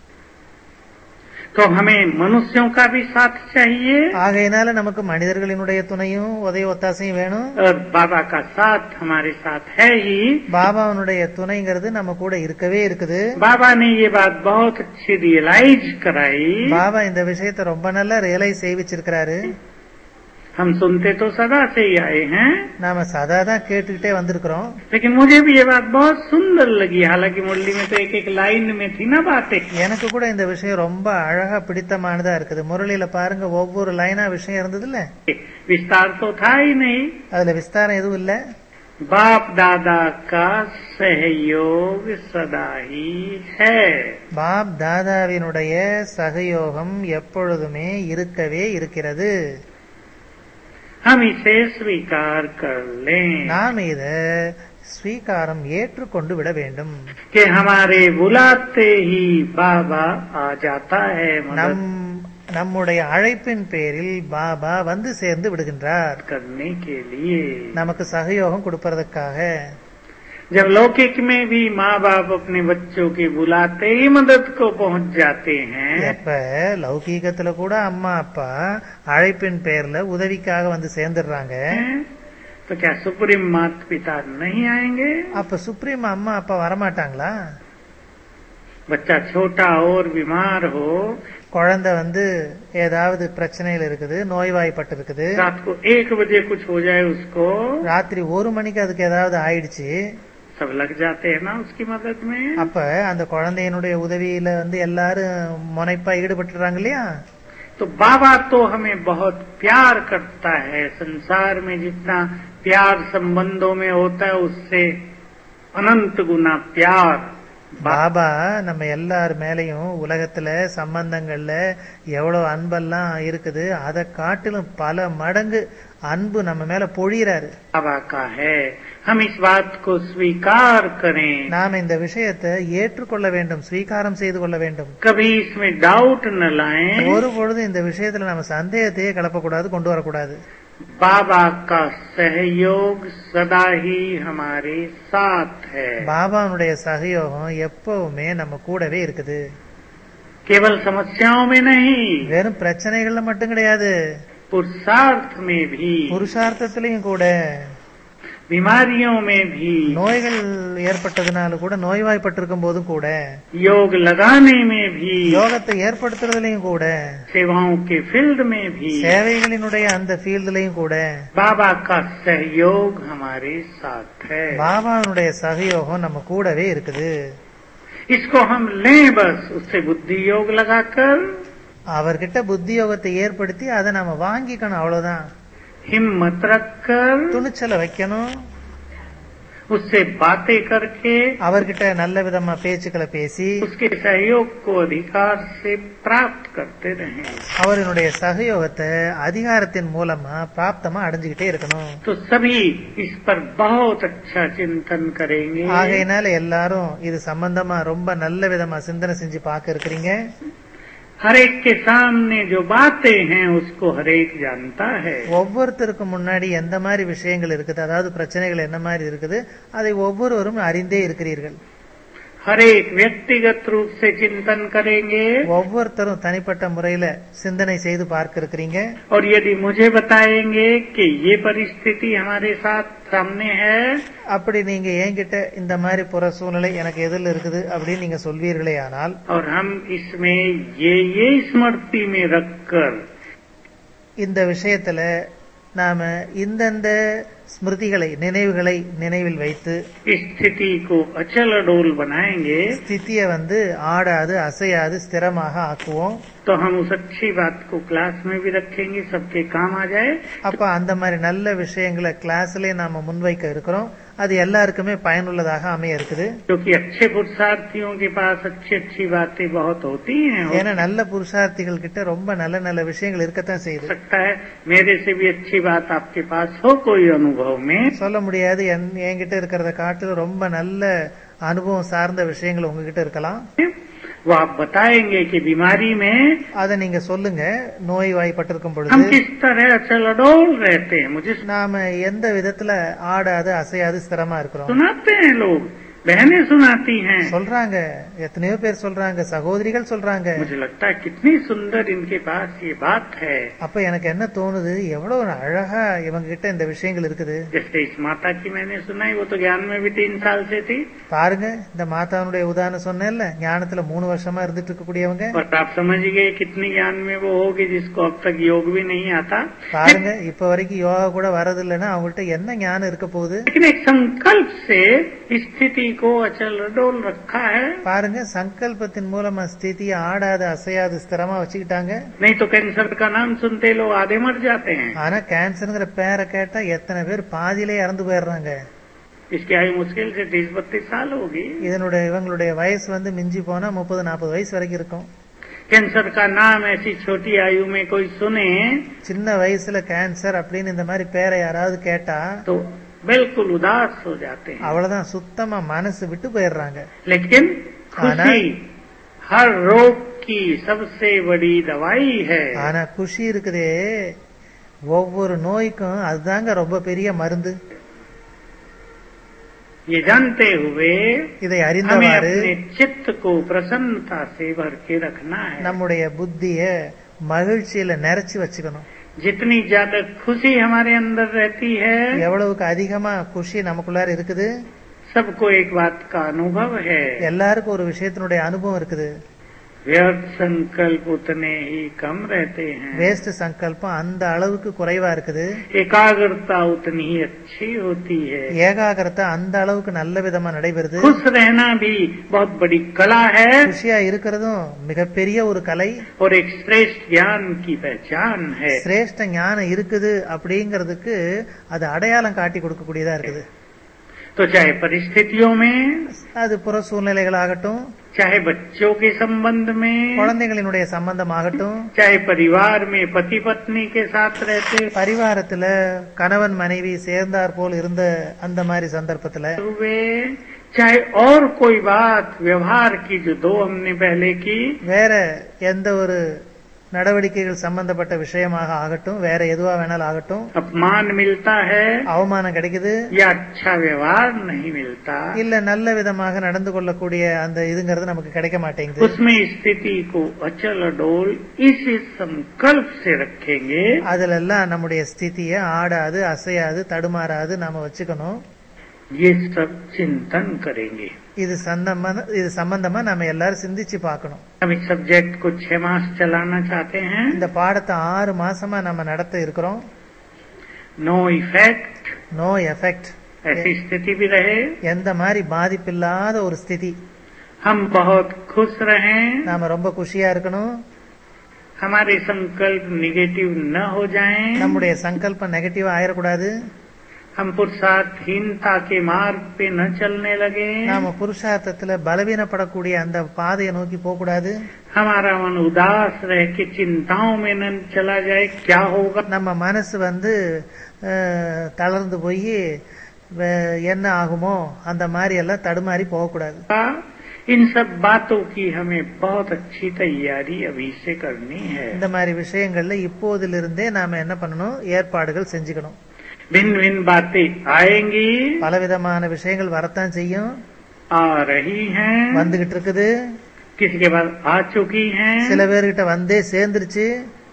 तो हमें मनुष्यों का भी साथ चाहिए, ஆகையினால நமக்கு மனிதர்களினுடைய துணையும் உதவி ஒத்தாசையும் வேணும். और बाबा का साथ हमारे साथ है ही। பாபாவுடைய துணைங்கிறது நம்ம கூட இருக்கவே இருக்குது. बाबा ने ये बात बहुत अच्छी रियलाइज कराई। பாபா இந்த விஷயத்தை ரொம்ப நல்லா ரியலைஸ் செய்விச்சிருக்கிறாரு. हम सुनते तो सदा से ही आए हैं, நாம சதா தான் கேட்டுக்கிட்டே வந்திருக்கிறோம். लेकिन मुझे भी ये बात बहुत सुंदर लगी। हालांकि मुरली में तो एक एक लाइन में थी ना बातें। எனக்கு கூட இந்த விஷயம் ரொம்ப அழகா பிடித்தமானதா இருக்குது. முரளியில பாருங்க, ஒவ்வொரு லைனா விஷயம் இருந்தது இல்ல, विस्तार तो था ही नहीं, அதுல விஸ்தாரம் எதுவும் இல்ல. बाप दादा का सहयोग सदा ही है. பாப் தாதாவினுடைய சகயோகம் எப்பொழுதுமே இருக்கவே இருக்கிறது. हम इसे स्वीकार कर लें. நாம் இத ஸ்வீகாரம் ஏற்றுக்கொண்டு விட வேண்டும். कि हमारे बुलाते ही बाबा आ जाता है. நம் நம்முடைய அழைப்பின் பேரில் பாபா வந்து சேர்ந்து விடுகின்றார் करने के लिए. நமக்கு சகயோகம் கொடுப்பதற்காக. जब लौकिक में भी माँ बाप अपने बच्चों के बुलाते ही मदद को पहुंच जाते हैं. எப்ப லௌகீகத்துல கூட அம்மா அப்பா அழைப்பின் பேர்ல உதவிக்காக வந்து சேர்ந்துடுறாங்க. तो क्या सुप्रीम माता पिता नहीं आएंगे? அப்ப சுப்ரீம் அம்மா அப்பா வரமாட்டாங்களா? बच्चा छोटा और बीमार हो, குழந்தை வந்து ஏதாவது பிரச்சனைகள் இருக்குது, நோய்வாய்ப்பட்டு இருக்குது, रात को एक बजे कुछ हो जाए उसको, ராத்திரி ஒரு மணிக்கு அதுக்கு ஏதாவது ஆயிடுச்சு, सब लग जाते हैं ना उसकी मदद में. அப்ப அந்த குழந்தையினுடைய உதவியில வந்து எல்லாரும் முனைப்பா ஈடுபட்டுறாங்க இல்லையா? तो बाबा तो हमें बहुत प्यार करता है. संसार में जितना प्यार संबंधों में होता है उससे अनंत गुना प्यार. பாபா நம்ம எல்லார் மேலையும் உலகத்துல சம்பந்தங்கள்ல எவ்வளவு அன்பெல்லாம் இருக்குது, அதை காட்டிலும் பல மடங்கு அன்பு நம்ம மேல பொழியறாரு. बाबा का है, हम इस बात को स्वीकार करें. நாம இந்த விஷயத்தை ஏற்றுக்கொள்ள வேண்டும், ஸ்வீகாரம் செய்து கொள்ள வேண்டும். कभी इसमें डाउट न लाएं. ஒரு பொழுது இந்த விஷயத்துல நம்ம சந்தேகத்தையே கலப்பக்கூடாது, கொண்டு வரக்கூடாது. बाबा का सहयोग सदा ही हमारे साथ है. பாபாவுடைய சகயோகம் எப்பவுமே நம்ம கூடவே இருக்குது. केवल समस्याओं में नहीं, வெறும் பிரச்சனைகள்ல மட்டும் கிடையாது, पुरुषार्थ में भी, புருஷார்த்தத்திலையும் கூட, बीमारियों में भी, நோய்கள் ஏற்பட்டதுனால கூட, நோய்வாய்ப்பட்டிருக்கும் போதும் கூட, योग लगाने में भी, யோகத்தை ஏற்படுத்துறதுலயும் கூட, सेवाओं के फील्ड में भी, சேவைகளினுடைய அந்த ஃபீல்டுலயும் கூட बाबा का सहयोग हमारे साथ है. பாபாவுடைய சகயோகம் நம்ம கூடவே இருக்குது. इसको हम लें बस, उससे बुद्धि योग लगाकर, அவர்கிட்ட புத்தி யோகத்தை ஏற்படுத்தி அதை நாம வாங்கிக்கணும், அவ்வளவுதான். हिम्मत रखकर, துணிச்சலை வைக்கணும், उससे बातें करके, அவர்கிட்ட நல்ல விதமா பேச்சுக்களை பேசி उसके सहयोग को अधिकार से प्राप्त करते रहें. அவரினுடைய சகயோகத்தை அதிகாரத்தின் மூலமா பிராப்தமா அடைஞ்சுக்கிட்டே இருக்கணும். तो सभी इस पर बहुत अच्छा चिंतन करेंगे. ஆகையினால எல்லாரும் இது சம்பந்தமா ரொம்ப நல்ல விதமா சிந்தனை செஞ்சு பார்க்க இருக்கிறீங்க. हर एक के सामने जो बातें हैं उसको हर एक जानता है. ஒவ்வொருத்தருக்கு முன்னாடி எந்த மாதிரி விஷயங்கள் இருக்குது, அதாவது பிரச்சனைகள் என்ன மாதிரி இருக்குது, அதை ஒவ்வொருவரும் அறிந்தே இருக்கிறீர்கள். हर एक व्यक्तिगत रूप से चिंतन करेंगे. ஒவ்வொருத்தரும் தனிப்பட்ட முறையில சிந்தனை செய்து பார்க்க இருக்கிறீங்க. और यदि मुझे बताएंगे कि ये परिस्थिति हमारे साथ सामने है, அப்படி நீங்க என்கிட்ட இந்த மாதிரி புற சூழ்நிலை எனக்கு எதில் இருக்குது அப்படின்னு நீங்க சொல்வீர்களே ஆனால், और हम इसमें ये ये स्मृति में रखकर, இந்த விஷயத்துல நாம இந்தந்த ஸ்மிருதிகளை, நினைவுகளை நினைவில் வைத்து स्थिति को अचल अडोल बनाएंगे, ஸ்திதிய வந்து ஆடாது அசையாது ஸ்திரமாக ஆக்குவோம். तो हम उस अच्छी बात को क्लास में भी रखेंगे, सबके काम आ जाए. அப்ப அந்த மாதிரி நல்ல விஷயங்களை கிளாஸ்லயே நாம முன்வைக்க இருக்கிறோம், அது எல்லாருக்குமே பயனுள்ளதாக அமைய இருக்குது. क्योंकि अच्छे पुरुषार्थियों के पास अच्छी अच्छी बातें बहुत होती हैं. हो ஏன்னா நல்ல புருஷார்த்திகள் கிட்ட ரொம்ப நல்ல நல்ல விஷயங்கள் இருக்கத்தான் செய்யுது. सकता है मेरे से भी अच्छी बात आपके पास हो कोई अनुभव में. சொல்ல முடியாது, என்- என்கிட்ட இருக்கிறத காட்டிலும் ரொம்ப நல்ல அனுபவம் சார்ந்த விஷயங்கள் உங்ககிட்ட இருக்கலாம். वो आप बताएंगे कि बीमारी में அதை நீங்க சொல்லுங்க. நோய் வாய்ப்பட்டிருக்கும் हम பொழுது किस तरह अचल अडोल रहते हैं. मुझे நாம எந்த விதத்துல ஆடாது அசையாது ஸ்திரமா இருக்கிறோம் सुनाते हैं लोग, बहनें सुनाती हैं. சொல்றாங்க, எத்தனையோ பேர் சொல்றாங்க, சகோதரிகள் சொல்றாங்க. मुझे लगता है कितनी सुंदर इनके पास ये बात है. அப்ப எனக்கு என்ன தோணுது, எவ்வளவு அழகா இவங்க கிட்ட இந்த விஷயங்கள் இருக்குது. जैसे इस माता की मैंने सुनाई, वो तो ज्ञान में भी तीन साल से थी. பாருங்க, இந்த மாதாவுடைய உதாரணம் சொன்னேன்ல, ஞானத்துல மூணு வருஷமா இருந்துட்டு இருக்கக்கூடியவங்க. और आप समझ गए कितनी ज्ञान में वो होगी जिसको अब तक योग भी नहीं आता. பாருங்க, இப்ப வரைக்கும் யோகா கூட வரது இல்லைன்னா அவங்கள்ட்ட என்ன ஞானம் இருக்க போகுது. लेकिन एक संकल्प से स्थिति को अचल अडोल रखा है. பாருங்க, சங்கல்பத்தின் மூலமா ஸ்திதியை ஆடாது அசையாது ஸ்திரமா வச்சுக்கிட்டாங்க. नहीं तो कैंसर का नाम सुनते लोग आधे मर जाते हैं. ஆனா கேன்சர்ங்கிற பேரை கேட்டா எத்தனை பேர் பாதியிலே இறந்து போயிடுறாங்க. इसकी आयु मुश्किल से तीस बत्तीस साल होगी। இதனுடைய இவங்களுடைய வயசு வந்து மிஞ்சி போனா முப்பது நாற்பது வயசு வரைக்கும் இருக்கும். कैंसर का नाम ऐसी छोटी आयु में कोई सुने சின்ன வயசுல கேன்சர் அப்படின்னு இந்த மாதிரி பேரை யாராவது கேட்டா तो बिल्कुल उदास हो जाते हैं। அவ்வளவுதான், சுத்தமா மனசு விட்டு போயிடுறாங்க. लेकिन खुशी हर रोग की सबसे बड़ी दवाई है। ஆனா குஷி இருக்குதே ஒவ்வொரு நோய்க்கும் அதுதாங்க ரொம்ப பெரிய மருந்து. ये जानते हुए இதை हमें அறிந்தவாறு अपने चित्त को प्रसन्नता से भर के रखना है। நம்முடைய புத்திய மகிழ்ச்சியில நிறைச்சு வச்சுக்கணும். जितनी ज्यादा खुशी हमारे अंदर रहती है எவ்வளவுக்கு அதிகமா குஷி நமக்குள்ளார இருக்குது, सबको एक बात का अनुभव है, எல்லாருக்கும் ஒரு விஷயத்தினுடைய அனுபவம் இருக்குது. व्यर्थ संकल्प उतने ही कम रहते हैं, வேஸ்ட் சங்கல்பம் அந்த அளவுக்கு குறைவா இருக்குது, एकाग्रता उतनी ही अच्छी होती है, ஏகாகிரத்தை அந்த அளவுக்கு நல்ல விதமா நடைபெறுது. खुश रहना भी बहुत बड़ी कला है குஷியா இருக்கிறதும் மிகப்பெரிய ஒரு கலை, और एक श्रेष्ठ ज्ञान की पहचान है। சிரேஷ்ட ஞானம் இருக்குது அப்படிங்கறதுக்கு அது அடையாளம் காட்டி கொடுக்கக்கூடியதா இருக்குது. तो चाहे परिस्थितियों में, அது புற சூழ்நிலைகளாகட்டும், चाहे बच्चों के संबंध में, குழந்தைகளினுடைய சம்பந்தமாகட்டும், चाहे परिवार में पति पत्नी के साथ रहते பரிவாரத்துல கணவன் மனைவி சேர்ந்தார் போல் இருந்த அந்த மாதிரி சந்தர்ப்பத்துல, हुए, चाहे और कोई बात व्यवहार की जो दो हमने पहले की, வேற எந்த ஒரு நடவடிக்கைகள் சம்பந்தப்பட்ட விஷயமாக ஆகட்டும், வேற எதுவா வேணாலும் ஆகட்டும், अपमान मिलता है அவமானம் கிடைக்குது, या अच्छा व्यवहार नहीं मिलता, இல்ல நல்ல விதமாக நடந்து கொள்ளக்கூடிய அந்த இதுங்கிறது நமக்கு கிடைக்க மாட்டேங்குது. उसमें स्थिति को अचल अडोल इस संकल्प से रखेंगे, அதுல எல்லாம் நம்முடைய ஸ்திதியை ஆடாது அசையாது தடுமாறாது நாம வச்சுக்கணும். ये सब चिंतन करेंगे। இது சம்பந்தமா இது சம்பந்தமா நம்ம எல்லாரும் சிந்திச்சு பார்க்கணும். हम इस सब्जेक्ट को छह मास चलाना चाहते हैं। இந்த பாடத்தை ஆறு மாசமா நம்ம நடத்த இருக்கிறோம். नो इफेक्ट, நோ எஃபெக்ட், ऐसी स्थिति भी रहे, எந்த மாதிரி பாதிப்பில்லாத ஒரு ஸ்திதி. हम बहुत खुश रहें, நாம ரொம்ப குஷியா இருக்கணும். हमारे संकल्प निगेटिव न हो जाएं, நம்முடைய சங்கல்பம் நெகட்டிவா ஆயிடக்கூடாது. हम पुरुषार्थहीनता के मार्ग पे न चलने लगे, நாம புருஷார்த்தத்துல பலவீனப்படக்கூடிய அந்த பாதையை நோக்கி போக கூடாது. हमारा मन उदास रह के चिंताओं में न चला जाए क्या होगा, நம்ம மனசு வந்து அஹ், தளர்ந்து போய் என்ன ஆகுமோ அந்த மாதிரி எல்லாம் தடுமாறி போகக்கூடாது. इन सब बातों की हमें बहुत अच्छी तैयारी अभी से करनी है। இந்த மாதிரி விஷயங்கள்ல இப்போதிலிருந்தே நாம என்ன பண்ணணும், ஏற்பாடுகள் செஞ்சுக்கணும். भिन्न भिन्न बातें आएंगी, பலவிதமான விஷயங்கள் வரத்தான் செய்யும், आ रही हैं, வந்துகிட்டு இருக்குது, किसी के बाद आ चुकी हैं। சில பேர்கிட்ட வந்தே சேர்ந்துருச்சு.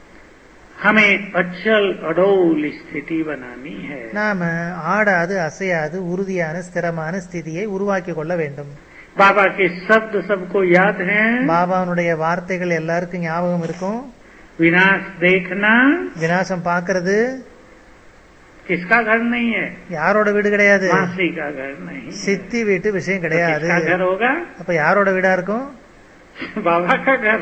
हमें अचल अडोल स्थिति बनानी है। நாம ஆடாது அசையாது உறுதியான ஸ்திரமான ஸ்திதியை உருவாக்கி கொள்ள வேண்டும். बाबा के शब्द सबको याद हैं। பாபாவுடைய வார்த்தைகள் எல்லாருக்கும் ஞாபகம் இருக்கும். विनाश देखना விநாசம் பார்க்கிறது किसका घर नहीं है, யாரோட வீடு கிடையாது, मासी का घर नहीं है। சித்தி வீட்டு விஷயம் तो கிடையாது. किसका घर होगा, அப்ப யாரோட வீடா இருக்கும், बाबा का घर।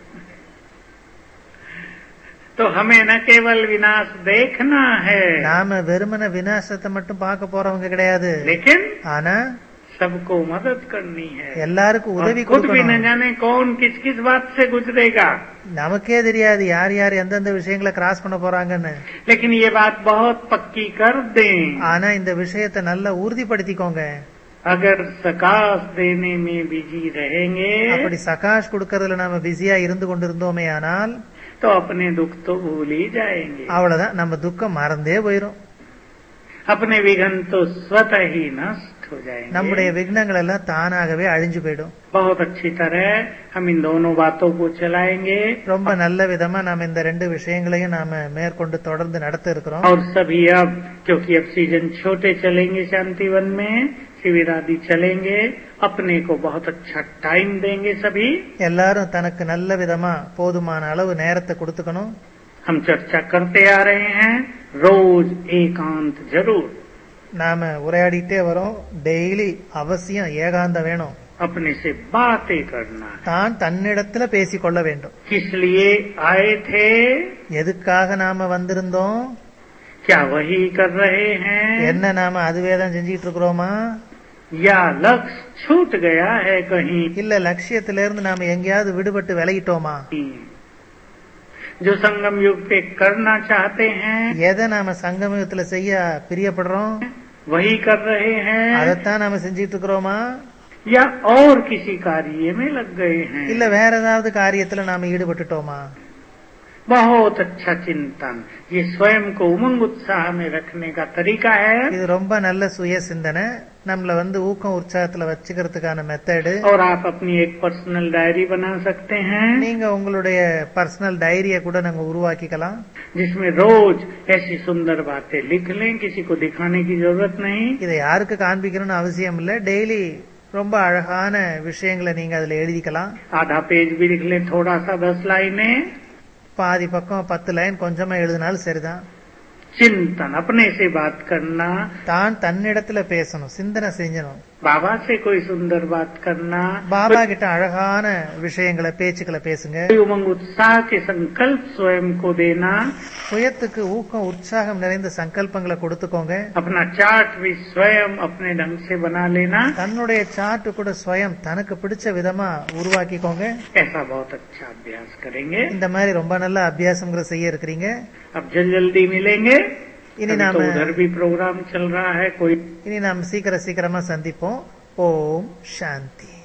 तो हमें न केवल विनाश देखना है, நாம வெறுமன விநாசத்தை மட்டும் பார்க்க போறவங்க கிடையாது, लेकिन ஆனா सबको मदद करनी है। எல்லாருக்கும் और உதவி खुद भी न கொடுக்கணும். जाने कौन किस किस बात से गुजरेगा, நமக்கே தெரியாது யார் யார் எந்தெந்த விஷயங்களை கிராஸ் பண்ண போறாங்கன்னு. लेकिन ये बात बहुत पक्की कर दें। ஆனா இந்த விஷயத்தை நல்லா உறுதிப்படுத்திக்கோங்க. अगर सकाश देने में बिजी रहेंगे அப்படி சகாஷ் கொடுக்கறதுல நாம பிஸியா இருந்து கொண்டிருந்தோமே ஆனால் तो अपने दुख तो भूल ही जाएंगे, அவ்வளவுதான், நம்ம துக்கம் மறந்தே போயிரும். अपने विघ्न तो स्वतः ही नष्ट हो जाएंगे। நம்முடைய விக்னங்கள் எல்லாம் தானாகவே அழிஞ்சு போயிடும். बहुत अच्छी तरह हम इन दोनों बातों को चलाएंगे ரொம்ப நல்ல விதமா நாம இந்த ரெண்டு விஷயங்களையும் நாம மேற்கொண்டு தொடர்ந்து நடத்த இருக்கிறோம். और सभी अब क्योंकि अब सीजन छोटे चलेंगे, शांतिवन में शिविर आदि चलेंगे, अपने को बहुत अच्छा टाइम देंगे सभी। எல்லாரும் தனக்கு நல்ல விதமா போதுமான அளவு நேரத்தை கொடுத்துக்கணும். हम चर्चा करते आ रहे हैं, रोज एकांत जरूर, நாம உரையாடிட்டே வரோம். டெய்லி அவசியம் ஏகாந்தம் வேணும். अपने से बातें करना है। தான் தன்னிடத்துல பேசிக்கொள்ள வேண்டும். किस लिए आए थे, எதுக்காக நாம வந்திருந்தோம், क्या वही कर रहे हैं என்ன நாம அதுவே தான் செஞ்சுட்டு இருக்கிறோமா, या लक्ष्य छूट गया है कहीं। இல்ல லட்சியத்திலிருந்து நாம எங்கேயாவது விடுபட்டு விலகிட்டோமா? जो संगम युग पे करना चाहते हैं எதை நாம சங்கமத்துல செய்ய பிரியப்படுறோம் वही कर रहे हैं, அதைத்தான் நாம செஞ்சிட்டு இருக்கிறோமா, या और किसी कार्य में लग गए हैं। இல்ல வேற ஏதாவது காரியத்துல நாம ஈடுபட்டுட்டோமா? बहुत अच्छा चिंतन, ये स्वयं को उमंग उत्साह में रखने का तरीका है। இது ரொம்ப நல்ல சுய சிந்தனை, நம்மள வந்து ஊக்கம் உற்சாகத்துல வச்சுக்கிறதுக்கான மெத்தடு. और आप अपनी एक पर्सनल डायरी बना सकते हैं, நீங்க உங்களுடைய பர்சனல் டைரிய கூட நாங்க உருவாக்கிக்கலாம், जिसमें रोज ऐसी सुंदर बातें लिख लें, किसी को दिखाने की जरूरत नहीं। இதை யாருக்கு காண்பிக்கணும்னு அவசியம் இல்ல, டெய்லி ரொம்ப அழகான விஷயங்களை நீங்க அதுல எழுதிக்கலாம். आधा पेज भी लिख लें, थोड़ा सा दस लाइनें, பாதி பக்கம் பத்து லைன் கொஞ்சமா எழுதினாலும் சரிதான். चिंतन, अपने से बात करना, தான் தன்னிடத்துல பேசணும், சிந்தனை செஞ்சணும். बाबा से कोई सुंदर बात करना, பாபா கிட்ட அழகான விஷயங்களை பேச்சுக்களை பேசுங்க. कोई उमंग उत्साह के संकल्प स्वयं को देना, சுயத்துக்கு ஊக்கம் உற்சாகம் நிறைந்த சங்கல்பங்களை கொடுத்துக்கோங்க. अपना चार्ट भी स्वयं अपने ढंग से बना लेना, தன்னுடைய சார்ட் கூட ஸ்வயம் தனக்கு பிடிச்ச விதமா உருவாக்கிக்கோங்க. ऐसा बहुत अच्छा अभ्यास करेंगे। இந்த மாதிரி ரொம்ப நல்ல அபியாசங்களை செய்ய இருக்கிறீங்க. अब जल्दी जल्दी मिलेंगे, इन्हीं अभी नाम तो है। उधर भी प्रोग्राम चल रहा है कोई। இனி நாம் சீக்கிர சீக்கிரமா சந்திப்போம். ஓம் சாந்தி.